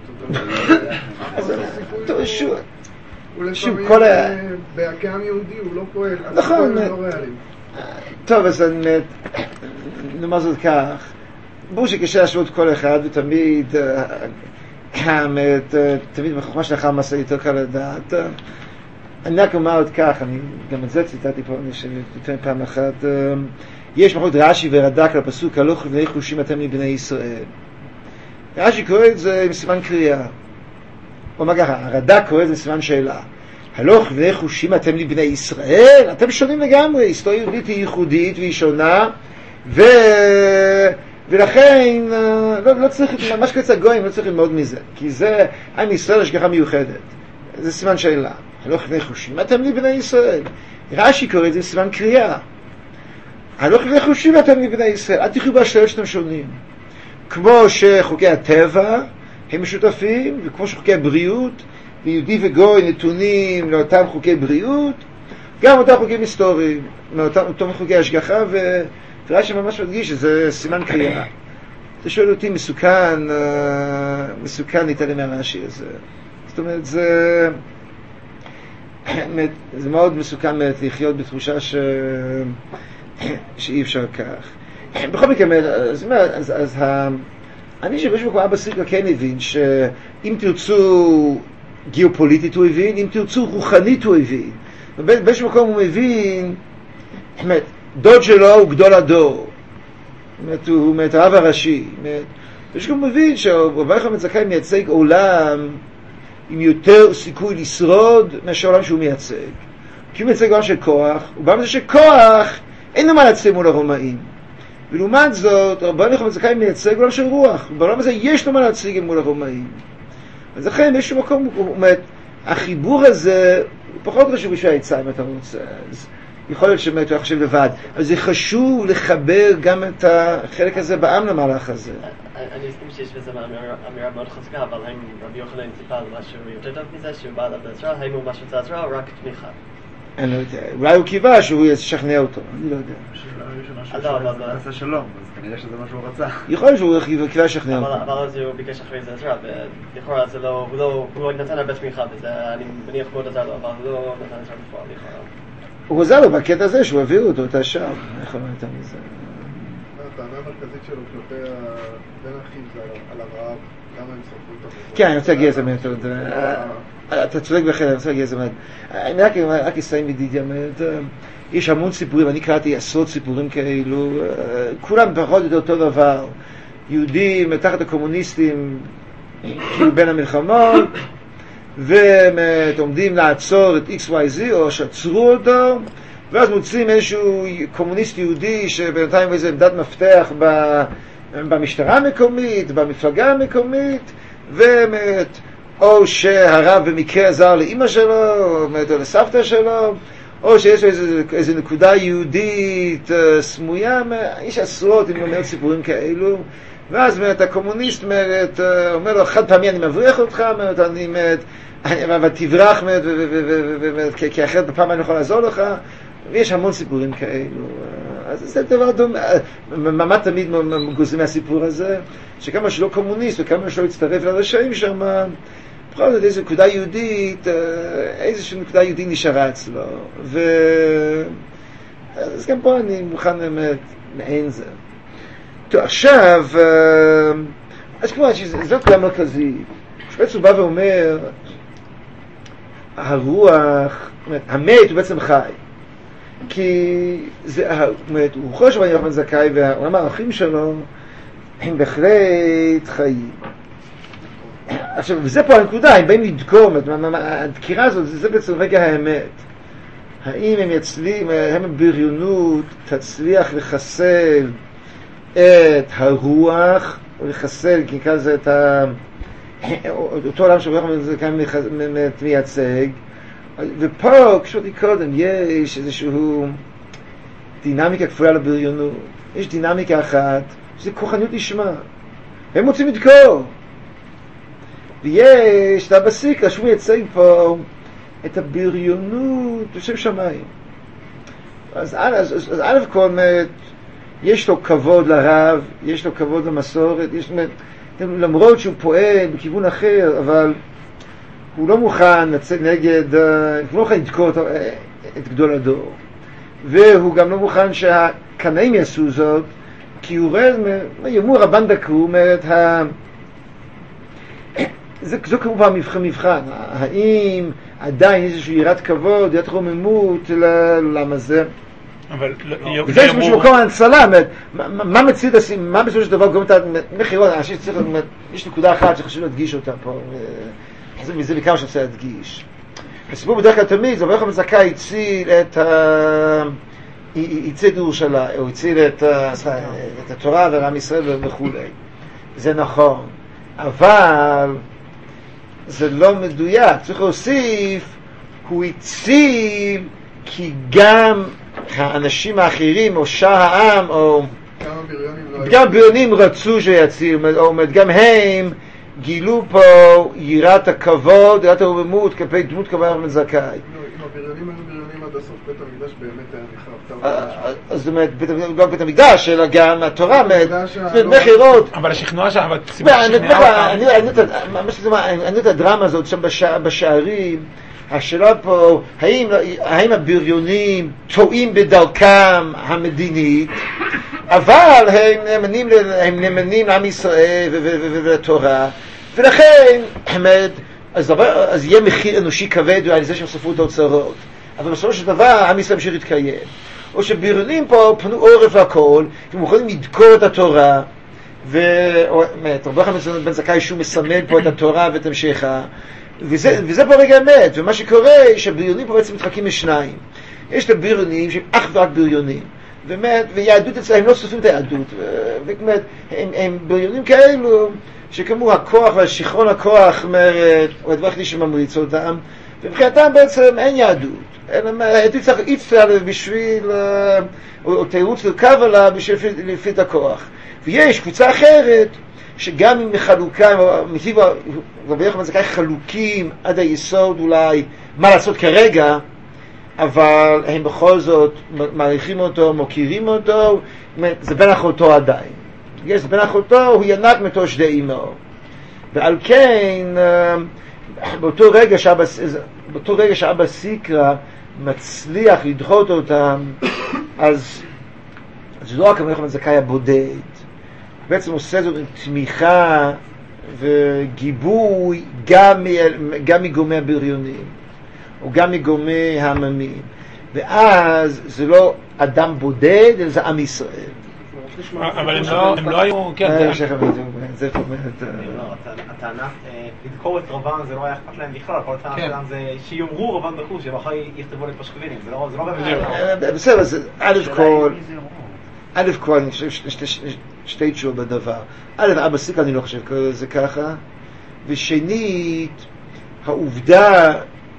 גם. הוא לפעמים כעם יהודי, הוא לא פועל, נכון. לא ריאלי. טוב, אז נאמר זאת כך, ברור שקשה להשוות כל אחד, ותמיד תמיד בחוכמה שלך מסע יותר קל לדעת. אני רק אומר עוד כך, גם את זה ציטטתי פה, שתתן פעם אחת, יש מחלוקת רש"י ורד"ק על הפסוק, הלוך לבני חושים אתם לבני ישראל. רש"י קורא את זה עם סימן קריאה. הוא אומר ככה, הרד"ק קורא את זה עם סימן שאלה. הלוך לבני חושים אתם לבני ישראל? אתם שונים לגמרי, היסטוריה יהודית היא ייחודית והיא שונה, ולכן לא צריך, מה שקורא אצל גויים לא צריך ללמוד מזה, כי זה עם ישראל השגחה מיוחדת. זה סימן שאלה. הלוך לבני חושים אתם לבני ישראל. רש"י קורא את זה סימן קריאה. הלוך לבני חושים אתם לבני ישראל. אל תחיו באשליות שאתם שונים. כמו שחוקי הטבע הם משותפים, וכמו שחוקי הבריאות, ויהודי וגוי נתונים לאותם חוקי בריאות, גם אותם חוקים היסטוריים, אותם חוקי השגחה, ורש"י ממש מדגיש שזה סימן קריאה. אתה שואל אותי, מסוכן להתעלם מהרש"י הזה. זאת אומרת, זה מאוד מסוכן לחיות בתחושה שאי אפשר כך. בכל מקרה, אז אני שבאיזשהו מקום אבא סיקרא כן הבין שאם תרצו גיאופוליטית הוא הבין, אם תרצו רוחנית הוא הבין. באיזשהו מקום הוא מבין, דוד שלו הוא גדול הדור. הוא הרב הראשי. באיזשהו מקום הוא מבין שרבי יוחנן זכאי מייצג עולם עם יותר סיכוי לשרוד מאשר העולם שהוא מייצג. כי הוא מייצג עולם של כוח, ובעולם הזה שכוח אין לו מה להציג מול הרומאים. ולעומת זאת, רבי יוחנן זכאי מייצג עולם של רוח, ובעולם הזה יש לו מה להציג מול הרומאים. אז לכן באיזשהו מקום, החיבור הזה הוא פחות חשוב בשביל העצה אם אתה רוצה. אז יכול להיות שבאמת הוא חושב לבד, אבל זה חשוב לחבר גם את החלק הזה בעם למהלך הזה. אני אסכים שיש בזה אמירה מאוד חזקה, אבל האם רבי יוחנן ציפה על משהו יותר טוב מזה, שהוא בא לעזרה, האם הוא משהו רוצה עזרה או רק תמיכה? אני לא יודע, אולי הוא קיווה שהוא ישכנע אותו, אני לא יודע. הוא עשה שלום, אז כנראה שזה מה שהוא רצה. יכול להיות שהוא קיווה לשכנע אותו. אבל אז הוא ביקש אחרי זה עזרה, ולכאורה זה לא, הוא נתן הרבה תמיכה בזה, אני מניח מאוד עזר לו, אבל הוא לא נתן עזרה בפועל, לכאורה. הוא עזר לו בקטע הזה שהוא העביר אותו את השם, איך הוא נתן לזה? הטענה המרכזית שלו כלפי בין אחים זה על הרעב, למה הם שרפו את המקום? כן, אני רוצה להגיע לזה מאוד. אתה צודק בכלל, אני רוצה להגיע לזה מאוד. אני רק אסיים בדידיה מאוד. יש המון סיפורים, אני קראתי עשרות סיפורים כאלו, כולם פחות או יותר אותו דבר. יהודים מתחת הקומוניסטים, כאילו בין המלחמות, והם עומדים לעצור את XYZ, או שעצרו אותו, ואז מוצאים איזשהו קומוניסט יהודי שבינתיים איזו עמדת מפתח במשטרה המקומית, במפלגה המקומית, או שהרב במקרה עזר לאמא שלו, או לסבתא שלו, או שיש איזו נקודה יהודית סמויה, יש עשרות, אני אומר סיפורים כאלו, ואז הקומוניסט אומר לו, חד פעמי אני מבריח אותך, ותברח, כי אחרת בפעם אני יכול לעזור לך, ויש המון סיפורים כאלו. אז זה דבר דומה, מה תמיד גוזרים מהסיפור הזה, שכמה שלא קומוניסט וכמה שלא יצטרף לרשעים שם, בכל זאת איזו נקודה יהודית, איזושהי נקודה יהודית נשארה אצלו. אז גם פה אני מוכן באמת מעין זה. טוב, עכשיו, אז כמובן שזו כלל מרכזית. שבעצם הוא בא ואומר, הרוח, המת הוא בעצם חי. כי זה, הוא חושב על יוחנן זכאי והעולם הערכים שלו הם בהחלט חיים. עכשיו, וזה פה הנקודה, הם באים לדקור, הדקירה הזאת, זה בעצם רגע האמת. האם הם יצליחו, הם הבריונות תצליח לחסל את הרוח, או לחסל, כי כאן זה את אותו עולם שיוחנן זכאי מייצג, ופה, כשאותי קודם, יש איזשהו דינמיקה כפולה לבריונות. יש דינמיקה אחת, שזה כוחניות לשמה. הם רוצים לדקור. ויש את הבסיקה, שהוא מייצג פה את הבריונות בשם שמיים. אז א' כל, יש לו כבוד לרב, יש לו כבוד למסורת, למרות שהוא פועל בכיוון אחר, אבל הוא לא מוכן לצאת נגד, הוא לא מוכן לדקור את גדול הדור. והוא גם לא מוכן שהקנאים יעשו זאת, כי הוא רואה, יאמרו רבן דקו, אומרת, זו כמובן מבחן, האם עדיין איזושהי יראת כבוד, יראת רוממות למה זה? אבל וזה יש משהו מקום ההנצלה, מה מציאות, מה בסופו של דבר גורם את המחירות, יש נקודה אחת שחשוב להדגיש אותה פה, וזה בעיקר שרוצה להדגיש. הסיפור בדרך כלל תמיד, זה יוחנן זכאי הציל את ירושלים, הוא הציל את התורה ועם ישראל וכו'. זה נכון, אבל זה לא מדויק. צריך להוסיף, הוא הציל כי האנשים האחרים, או שאר העם, או גם בריונים רצו שיציל, או גם הם גילו פה יראת הכבוד, יראת הרוממות, כלפי דמות כבוד יוחנן זכאי. אם הבריונים היו בריונים עד הסוף, בית המקדש באמת היה נחרב. אז זאת אומרת, לא בית המקדש, אלא גם התורה, מחירות. אבל השכנוע שם, אני את הדרמה הזאת שם בשערים, השאלה פה, האם הבריונים טועים בדרכם המדינית, אבל הם נאמנים לעם ישראל ולתורה, ולכן אז יהיה מחיר אנושי כבד על זה שהם ספרו את האוצרות, אבל בסופו של דבר עם ישראל המשיך להתקיים. או שבריונים פה פנו עורף לכל, הם יכולים לדקור את התורה, רבי יוחנן בן זכאי שהוא מסמל פה את התורה ואת המשכה, וזה פה רגע אמת. ומה שקורה שהבריונים פה בעצם מתחלקים לשניים. יש את הבריונים שהם אך ורק בריונים, ויהדות אצלם, הם לא סופרים את היהדות, הם בריונים כאלו שכמו הכוח והשכרון הכוח הוא הדבר הכי שממריץ אותם, ומבחינתם בעצם אין יהדות. היהדות צריך איצטר בשביל, או תירוץ לרכב עליו בשביל לפית הכוח. ויש קבוצה אחרת שגם אם חלוקה, מטיב רבי יוחנן זכאי חלוקים עד היסוד אולי מה לעשות כרגע, אבל הם בכל זאת מעריכים אותו, מוקירים אותו, זה בן אחותו עדיין. זה בן אחותו, הוא ינק מתושדי אמו. ועל כן, באותו רגע שאבא סיקרא מצליח לדחות אותם, אז זה לא רק רבי יוחנן זכאי הבודד, בעצם עושה זאת עם תמיכה וגיבוי גם מגורמי הבריונים, או גם מגורמי העממים. ואז זה לא אדם בודד, אלא זה עם ישראל. אבל הם לא היו, כן, זה אומרת... הטענה, לדקור את רבן זה לא היה אכפת להם בכלל, כל הטענה שלהם זה שיאמרו רבן בחוש, שבחר יכתבו לפשקווינים, זה לא באמת... בסדר, א' כל, אני חושב שתי תשובות בדבר. אבא סיקה אני לא חושב זה ככה, ושנית, העובדה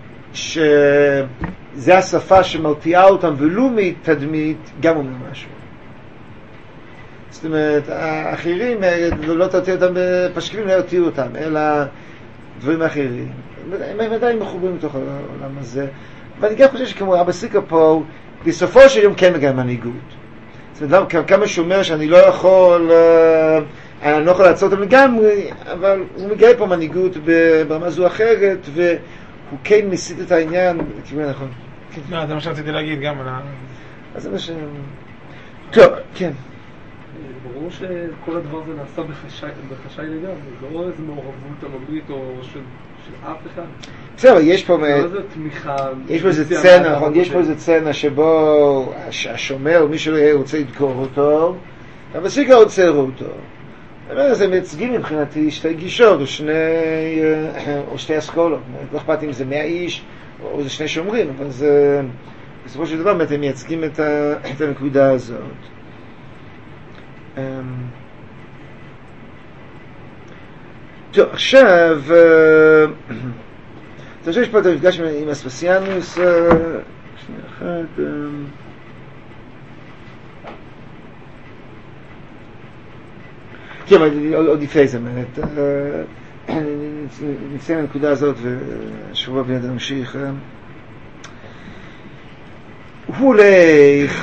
שזה השפה שמרתיעה אותם ולו מתדמית, גם אומר משהו. זאת אומרת, האחרים לא תרתיע אותם בפשקווים, לא ירתיעו אותם, אלא דברים אחרים. הם עדיין מחוברים לתוך העולם הזה. ואני גם חושב שכמו אבא סיקה פה, בסופו של יום כן מגיע מנהיגות. זאת אומרת, כמה שהוא אומר שאני לא יכול לעצור אותם לגמרי, אבל הוא מגיע פה מנהיגות ברמה זו אחרת, והוא כן מסיט את העניין, כיוון נכון. לא, זה מה שרציתי להגיד גם על אז זה מה טוב, כן. ברור שכל הדבר הזה נעשה בחשאי לגמרי, זה לא איזו מעורבות עממית או של אף אחד. בסדר, יש פה איזה צנע, נכון? יש פה איזה צנע שבו השומר, מי שלא יהיה רוצה לדקור אותו, אבל סיקה עוצר אותו. זה מייצגים מבחינתי שתי גישות, או שתי אסכולות. לא אכפת אם זה 100 איש, או זה שני שומרים, אבל זה, בסופו של דבר, הם מייצגים את הנקודה הזאת. טוב, עכשיו, אתה חושב שפה אתה מפגש עם אספסיאנוס, שנייה אחת, כן, עוד לפני זה, נצא לנקודה הזאת ושבוע בנד נמשיך. הוא הולך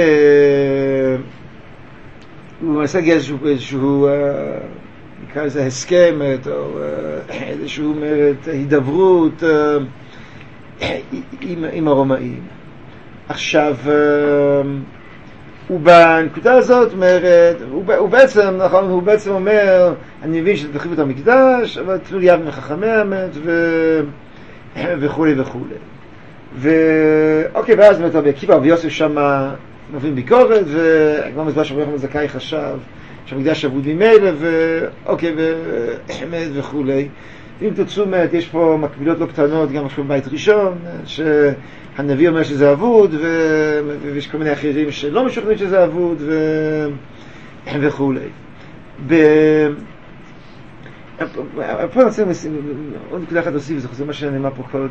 הוא מנסה להגיע איזשהו נקרא לזה הסכם או איזשהו הידברות עם הרומאים. עכשיו ובנקודה הזאת הוא בעצם אומר, אני מבין שתחריבו את המקדש, אבל תנו לי אבן חכמי האמת וכו' וכו'. ואוקיי, ואז באמת רבי עקיבא ויוסף שם מביאים ביקורת, וכבר מזבח שרבי יוחנן זכאי חשב שהמקדש אבוד ממילא, ואוקיי, וכו'. אם תרצו, יש פה מקבילות לא קטנות, גם עכשיו בבית ראשון, שהנביא אומר שזה אבוד, ויש כל מיני אחרים שלא משוכנעים שזה אבוד, וכו'. פה אני רוצה עוד נקודה אחת להוסיף, זה מה שנאמר פה קודם.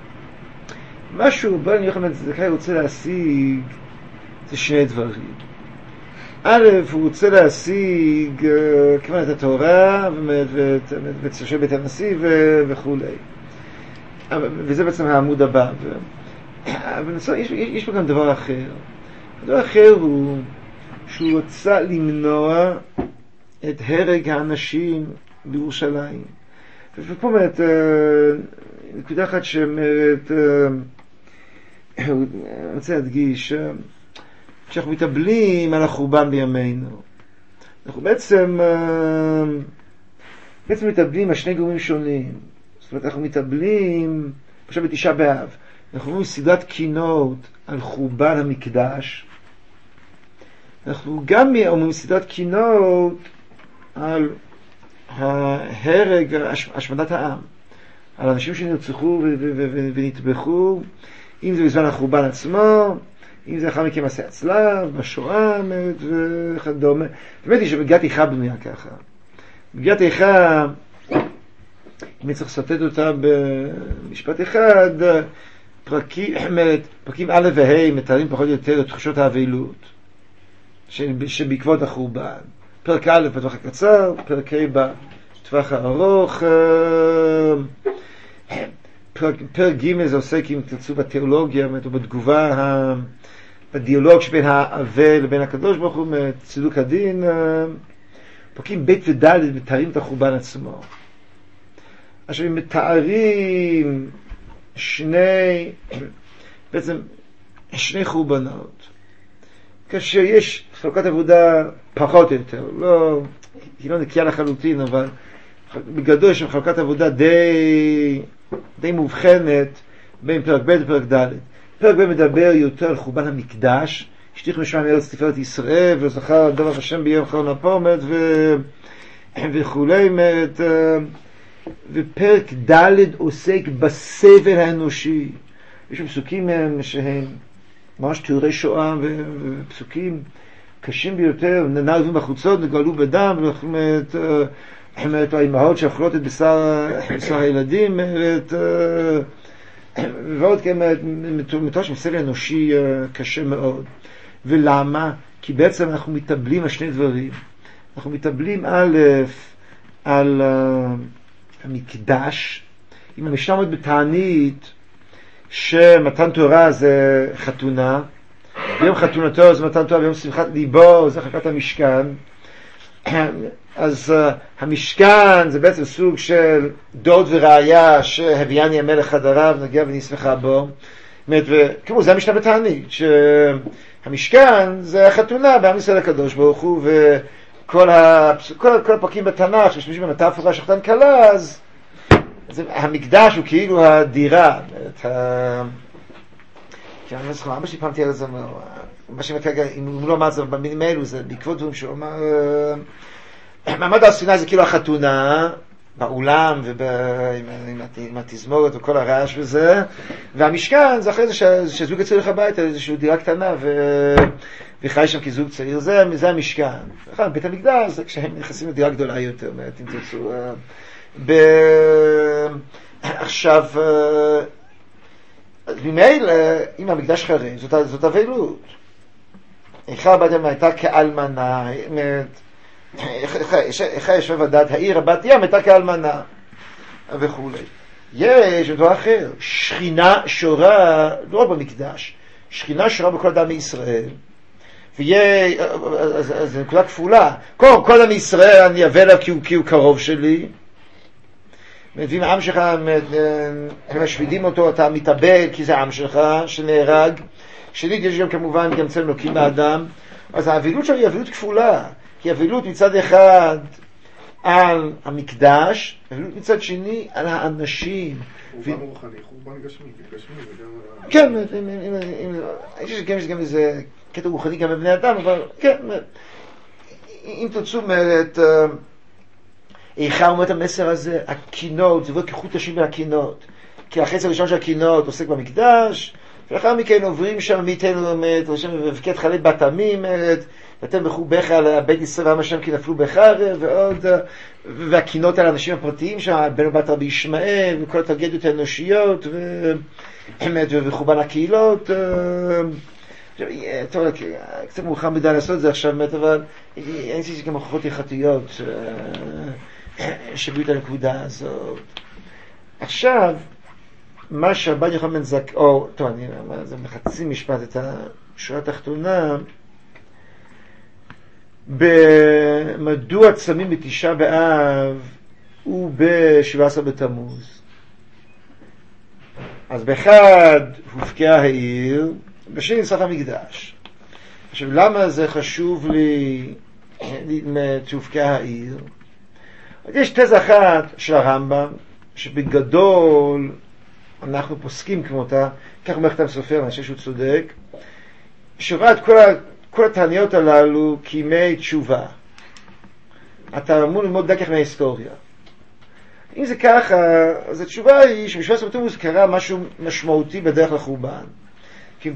משהו, רבי יוחנן זכאי רוצה להשיג, זה שני דברים. א', הוא רוצה להשיג כמובן את התורה ואת שושי בית הנשיא וכו'. וזה בעצם העמוד הבא. אבל יש פה גם דבר אחר. הדבר האחר הוא שהוא רוצה למנוע את הרג האנשים בירושלים. ופה אומרת, נקודה אחת שאומרת, אני רוצה להדגיש, כשאנחנו מתאבלים על החורבן בימינו, אנחנו בעצם מתאבלים על שני גורמים שונים. זאת אומרת, אנחנו מתאבלים, עכשיו בתשעה באב, אנחנו אומרים סדרת קינות על חורבן המקדש, אנחנו גם אומרים סדרת קינות על ההרג, השמדת העם, על אנשים שנרצחו ונטבחו, אם זה בזמן החורבן עצמו, אם זה אחר מכן מעשה הצלב, בשואה, וכדומה. באמת היא שבגיעת איכה בנויה ככה. בגיעת איכה, אם צריך לסרטט אותה במשפט אחד, פרקים א' וה' מתארים פחות או יותר את תחושות האבלות שבעקבות החורבן. פרק א' בטווח הקצר, פרק ה' בטווח הארוך, פרק ג' זה עוסק, אם תרצו, בתיאולוגיה, או בתגובה, בדיאלוג שבין האבל לבין הקדוש ברוך הוא, צדוק הדין. פרקים ב' וד' מתארים את החורבן עצמו. עכשיו הם מתארים בעצם שני חורבנות. כאשר יש חלוקת עבודה פחות או יותר, היא לא נקייה לחלוטין, אבל בגדול יש חלוקת עבודה די מובחנת בין פרק ב' ופרק ד'. פרק ב' מדבר יותר על חורבן המקדש, השליך משם מארץ תפארת ישראל, וזכר דבר השם ביום אחרון הפורמט וכולי. ופרק ד' עוסק בסבל האנושי. יש פסוקים שהם ממש תיאורי שואה ופסוקים קשים ביותר. נער ערבים בחוצות, נגאלו בדם, האימהות שאוכלות את בשר הילדים, ועוד מתוש מסבל אנושי קשה מאוד. ולמה? כי בעצם אנחנו מתאבלים על שני דברים. אנחנו מתאבלים על המקדש. אם המשנה אומרת בתענית שמתן תורה זה חתונה, ביום חתונתו זה מתן תורה, ביום שמחת ליבו זה חלקת המשכן. אז המשכן זה בעצם סוג של דוד וראיה שהביאני המלך חדריו נגיע ונשמחה בו. וכמו זה המשנה בתענית, שהמשכן זה החתונה בעם ישראל הקדוש ברוך הוא, וכל הפרקים בתנ"ך שמשתמשים במטאפורה של חתן כלה, אז המקדש הוא כאילו הדירה. אני לא זוכר, אבא שלי פעם תיאר את זה, מה שמתקע, אם הוא לא אמר את זה במינים האלו, זה בעקבות דברים שהוא אמר, מעמד הר סיני זה כאילו החתונה, באולם ועם התזמורת וכל הרעש וזה, והמשכן זה אחרי זה שזוג יצא לך הביתה, איזושהי דירה קטנה וחי שם כזוג צעיר, זה המשכן. בית המקדש זה כשהם נכנסים לדירה גדולה יותר, אם תרצו. עכשיו, ממילא, אם המקדש חרב, זאת אבלות. איכה בדם הייתה כאלמנה, איכה ישב הדת, העיר הבת ים הייתה כאלמנה, וכו'. יש דבר אחר, שכינה שורה, לא רק במקדש, שכינה שורה בכל אדם מישראל, אז זה נקודה כפולה. כל אדם מישראל אני אבא לה כי הוא קרוב שלי, ואם העם שלך, הם משמידים אותו, אתה מתאבד כי זה העם שלך שנהרג. שנית, יש גם כמובן גם צלם אלוקים באדם. אז האבילות שלו היא אבילות כפולה, כי אבילות מצד אחד על המקדש, אבילות מצד שני על האנשים. חורבן רוחני, חורבן גשמי, וגם... כן, יש גם איזה קטע רוחני גם בבני אדם, אבל כן, אם תרצו אומרת, איכה אומרת המסר הזה, הקינות, זה עובד כחוט השני מהקינות, כי החץ הראשון של הקינות עוסק במקדש, ולאחר מכן עוברים שם מיתנו ובקט חלט בת עמים, ואתם בחו בך על בית ישראל ועם השם כי נפלו בחרב, ועוד, והקינות על האנשים הפרטיים שם, בנו בת רבי ישמעאל, וכל הטרגדיות האנושיות, וחורבן הקהילות. טוב, קצת מאוחר מדי לעשות את זה עכשיו, אבל אין לי גם הוכחות הלכתיות שהביאו את הנקודה הזאת. עכשיו, מה שרבן יוחנן בן זכאי, טוב, אני אומר, זה בחצי משפט את השורה התחתונה, במדוע צמים בתשעה באב וב-17 בתמוז. אז באחד הופקעה העיר, בשני נשרף המקדש. עכשיו, למה זה חשוב לי שהופקעה העיר? יש תזה אחת של הרמב"ם, שבגדול אנחנו פוסקים כמותה, כך אומר כתב סופר, אני חושב שהוא צודק, שובה את כל התעניות הללו כימי תשובה. אתה אמור ללמוד דקך מההיסטוריה. אם זה ככה, אז התשובה היא שב-17 בתמוז קרה משהו משמעותי בדרך לחורבן. כי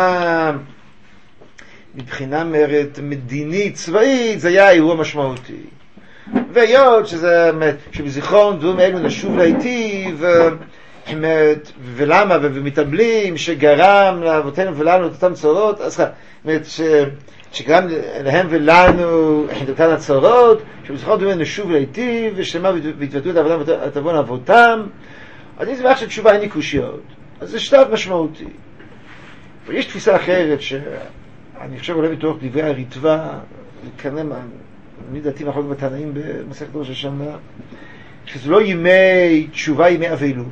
מבחינה מדינית, צבאית, זה היה אירוע משמעותי. והיות שבזיכרון דברים אלו נשוב להיטיב, ולמה, ומתאבלים שגרם לאבותינו ולנו את אותם צורות, אז שגרם להם ולנו את אותן הצורות, שבזיכרון דברים אלו נשוב להיטיב, ושלמה והתוודו את העבודם ותבון אבותם, אז אם זה מערכת שתשובה אין לי קושיות. אז זה שלב משמעותי. ויש תפיסה אחרת שאני חושב עולה בתוך דברי הריטב"א, כנראה, אני דעתי מאחורי בתנאים במסכת ראש השנה, שזה לא ימי תשובה, ימי אבלות.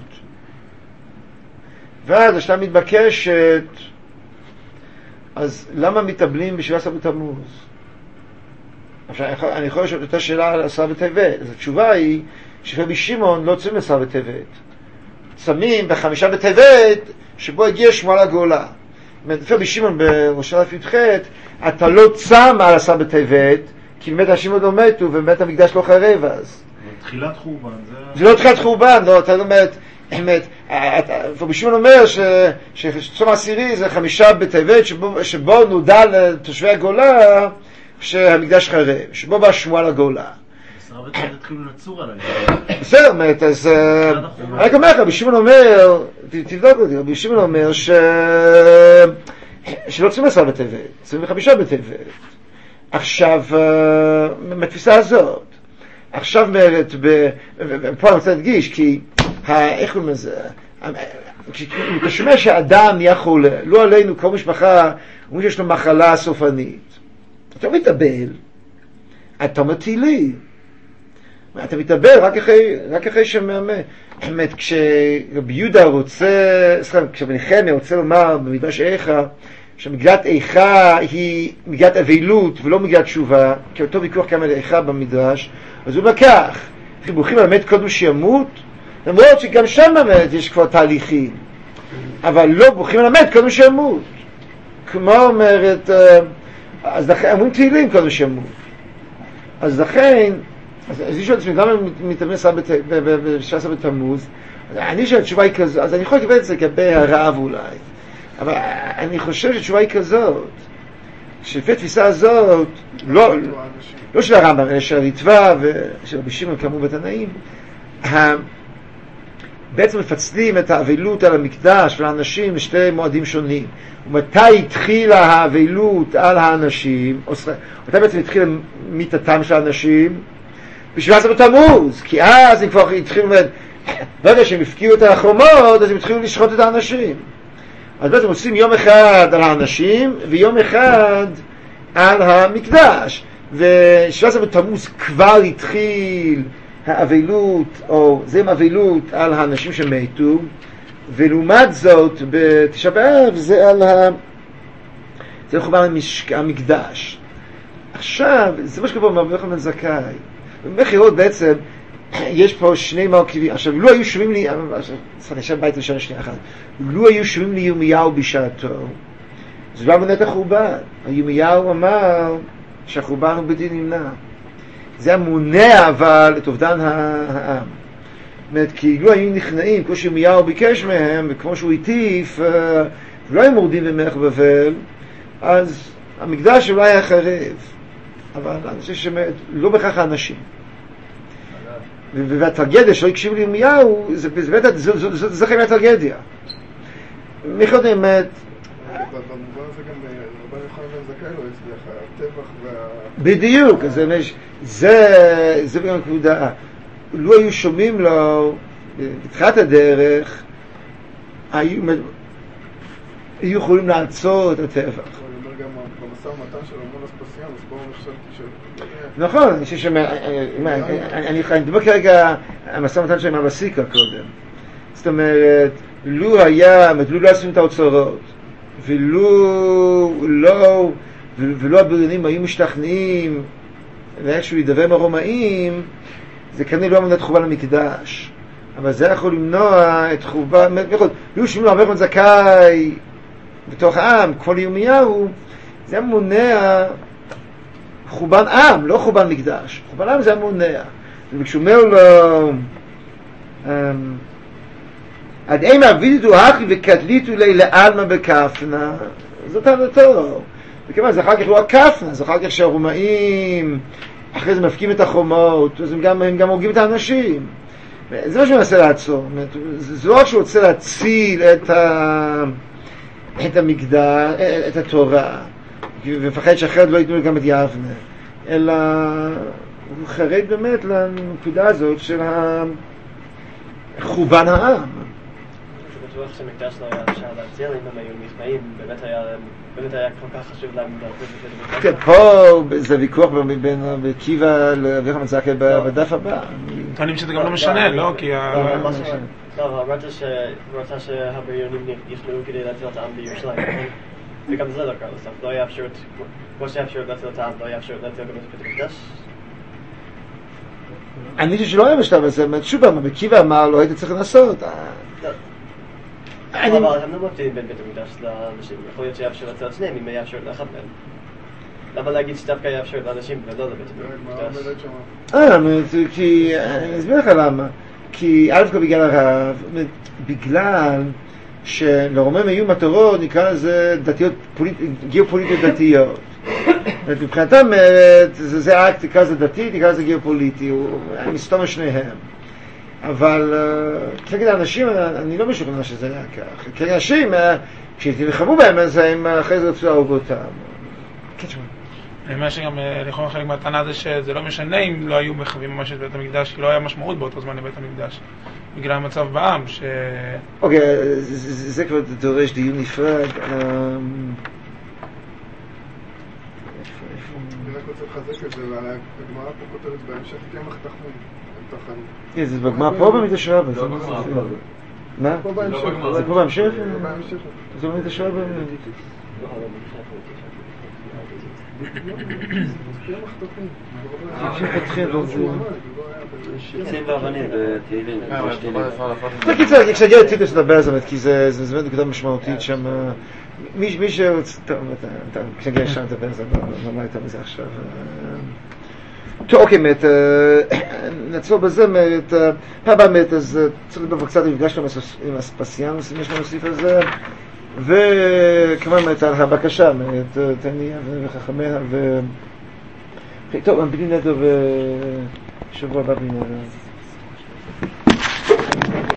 ואז השאלה מתבקשת, אז למה מתאבלים ב-17 בתמוז? עכשיו, אני יכול לשאול את אותה שאלה על 10 בטבת. אז התשובה היא שרבי שמעון לא צמים ב-10 בטבת. צמים ב5 בטבת, שבו הגיע שמועה לגאולה. לפי רבי שמעון בראש א' י"ח, אתה לא צם על עשרה בטבת, כי באמת אנשים עוד לא מתו, ובאמת המקדש לא חרב אז. תחילת חורבן. זה לא תחילת חורבן, לא, אתה אומרת, רבי שמעון אומר שצום העשירי זה 5 בטבת, שבו נודע לתושבי הגאולה שהמקדש חרב, שבו בא שמועה לגאולה. עשרה בטבת התחילו לצור עליי. בסדר, אז רק אומר לך, רבי שמעון אומר, תבדוק אותי, רבי שמעון אומר שלא צום 10 בטבת, 25 בטבת. עכשיו, מהתפיסה הזאת, עכשיו אומרת, פה אני רוצה להדגיש, כי, איך קוראים לזה? כשאתה שומע שהאדם נהיה חולה, לא עלינו, כל משפחה, אומרים שיש לו מחלה סופנית. אתה מתאבל, אתה מתהילים. אתה מתאבל רק אחרי שמאמן. באמת, כשרבי יהודה רוצה, כשבנחמיה רוצה לומר במדרש איכה, שמגילת איכה היא מגילת אבלות ולא מגילת תשובה, כי אותו ויכוח קיים על איכה במדרש, אז הוא אומר כך, חיבוכים על מת קודם שימות, למרות שגם שם באמת יש כבר תהליכים, אבל לא בוכים על המת קודם שימות. כמו אומרת, אז לכן, אומרים תהילים קודם שימות. אז לכן, אז יש עוד עצמי, למה מתאמן ב-17 בתמוז? אני חושב שהתשובה היא כזו, אז אני יכול לקבל את זה לגבי הרעב אולי. אבל אני חושב שהתשובה היא כזאת, שלפי התפיסה הזאת, לא של הרמב"ם, אלא של הריטב"א ושל רבי שמעון כאמור בתנאים, בעצם מפצלים את האבלות על המקדש ולאנשים לשתי מועדים שונים. ומתי התחילה האבלות על האנשים, מתי בעצם התחילה מיתתם של האנשים? ב-17 בתמוז, כי אז הם כבר התחילו, ברגע שהם הפקיעו את החומות, אז הם התחילו לשחוט את האנשים. אז בעצם עושים יום אחד על האנשים, ויום אחד על המקדש. ו-17 בתמוז כבר התחיל האבלות, או זה עם אבלות על האנשים שמתו, ולעומת זאת, בתשעה באב זה על זה חורבן המקדש. עכשיו, זה מה שקורה ברבי יוחנן בן זכאי. במכירות בעצם, יש פה שני מרכיבים. עכשיו, לו היו שומעים לי, עכשיו בית ראשון שנייה אחת, לו היו שומעים לי ירמיהו בשעתו, זה לא מונה את החורבן. ירמיהו אמר שהחורבן הוא בדין נמנע. זה המונע אבל את אובדן העם. זאת אומרת, כי לו היו נכנעים, כמו שירמיהו ביקש מהם, וכמו שהוא הטיף, ולא היו מורדים במלך בבל, אז המקדש אולי היה חרב. אבל אני חושב שלא בכך האנשים. והטרגדיה שלא הקשיב לירמיהו, זה חיים מהטרגדיה. מיכות באמת... במובן הזה גם רבן יוחנן בן זכאי לא הצליח, הטבח בדיוק, זה גם נקודה. לו היו שומעים לו, בתחילת הדרך, היו יכולים לעצור את הטבח. גם במשא ומתן של ארמון אספסיאן, אז בואו נשאלתי נכון, אני חושב אני מדבר כרגע המשא ומתן של מבסיקה קודם. זאת אומרת, לו לא עושים את האוצרות, ולא הבריונים היו משתכנעים ואיכשהו ידבר עם הרומאים, זה כנראה לא מנע את חורבן המקדש. אבל זה יכול למנוע את חורבן, לו שמעו רבי יוחנן בן זכאי בתוך העם, כל ירמיהו, זה מונע חורבן עם, לא חורבן מקדש. חורבן עם זה מונע. וכשהוא אומר לו, עד אימה אבידו הכי וקטליתו לי לאלמה בקפנה, זאת טענתו. וכיוון זה אחר כך לא הקפנה, זה אחר כך שהרומאים אחרי זה מפקים את החומות, אז הם גם הורגים את האנשים. זה מה שהוא מנסה לעצור. זה לא רק שהוא רוצה להציל את המקדש, את התורה, ומפחד שאחרת לא ייתנו גם את יבנה, אלא הוא חרד באמת לנקודה הזאת של חורבן העם. בטוח שמקדש לא היה אפשר להציל אם הם היו נכנעים, באמת היה כל כך חשוב להם להרחיב את זה. פה זה ויכוח בין עקיבא לרבי יוחנן בן זכאי בדף הבא. טוענים שזה גם לא משנה, לא? כי לא, אמרת שהבריונים יכלו כדי להציל את העם בירושלים, וגם זה לא קרה לסוף, לא היה אפשרות, כמו שהיה אפשרות להציל את העם, לא היה אפשרות להציל גם את בית המקדש? אני חושב שלא היה בשלב הזה, שוב פעם, עקיבא אמר לו, היית צריך לנסות. אבל הם לא מבדילים בין בית המקדש לאנשים. יכול להיות שיאפשר לצד שניהם אם יאפשר לאחד מהם. למה להגיד שדווקא יאפשר לאנשים ולא לבית המקדש? כי אני אסביר לך למה. כי א' כל בגלל הרב, בגלל שלרומם היו מטרות, נקרא לזה דתיות, גיאופוליטיות דתיות. מבחינתם זה אקט, נקרא לזה דתי, נקרא לזה גיאופוליטי, הוא מסתום שניהם. אבל כנגד האנשים, אני לא משוכנע שזה היה כך. כנגד האנשים, כשתלחמו בהם, אז הם אחרי זה רצו להרוג אותם. כן, שמע. אני אומר שגם לכאורה חלק מהטענה זה שזה לא משנה אם לא היו מחווים ממש את בית המקדש, כי לא היה משמעות באותו זמן לבית המקדש, בגלל המצב בעם אוקיי, זה כבר דורש דיון נפרד. אני רק רוצה לחזק את זה, והגמרא פה כותבת בהמשך קמח תחמון. זה בגמרא פה במקדש רבה? לא בגמרא פה. מה? זה פה בהמשך? זה במקדש רבה? יוצאים באבנים בתהילים. בקיצור, כשנגיע לטיטוס נדבר על זה, כי זה באמת נקודה משמעותית שם. מי שרוצה... טוב, כשנגיע לשם נדבר על זה, לא הייתה בזה עכשיו. טוב, אוקיי, נעצור בזה, פעם הבאה, אז צריך לדבר קצת, נפגשנו עם אספסיאנוס, אם יש לנו להוסיף על זה, וכמובן, על הבקשה, תניה וחכמיה, טוב, בלי נדו, ושבוע הבא בלי נדו.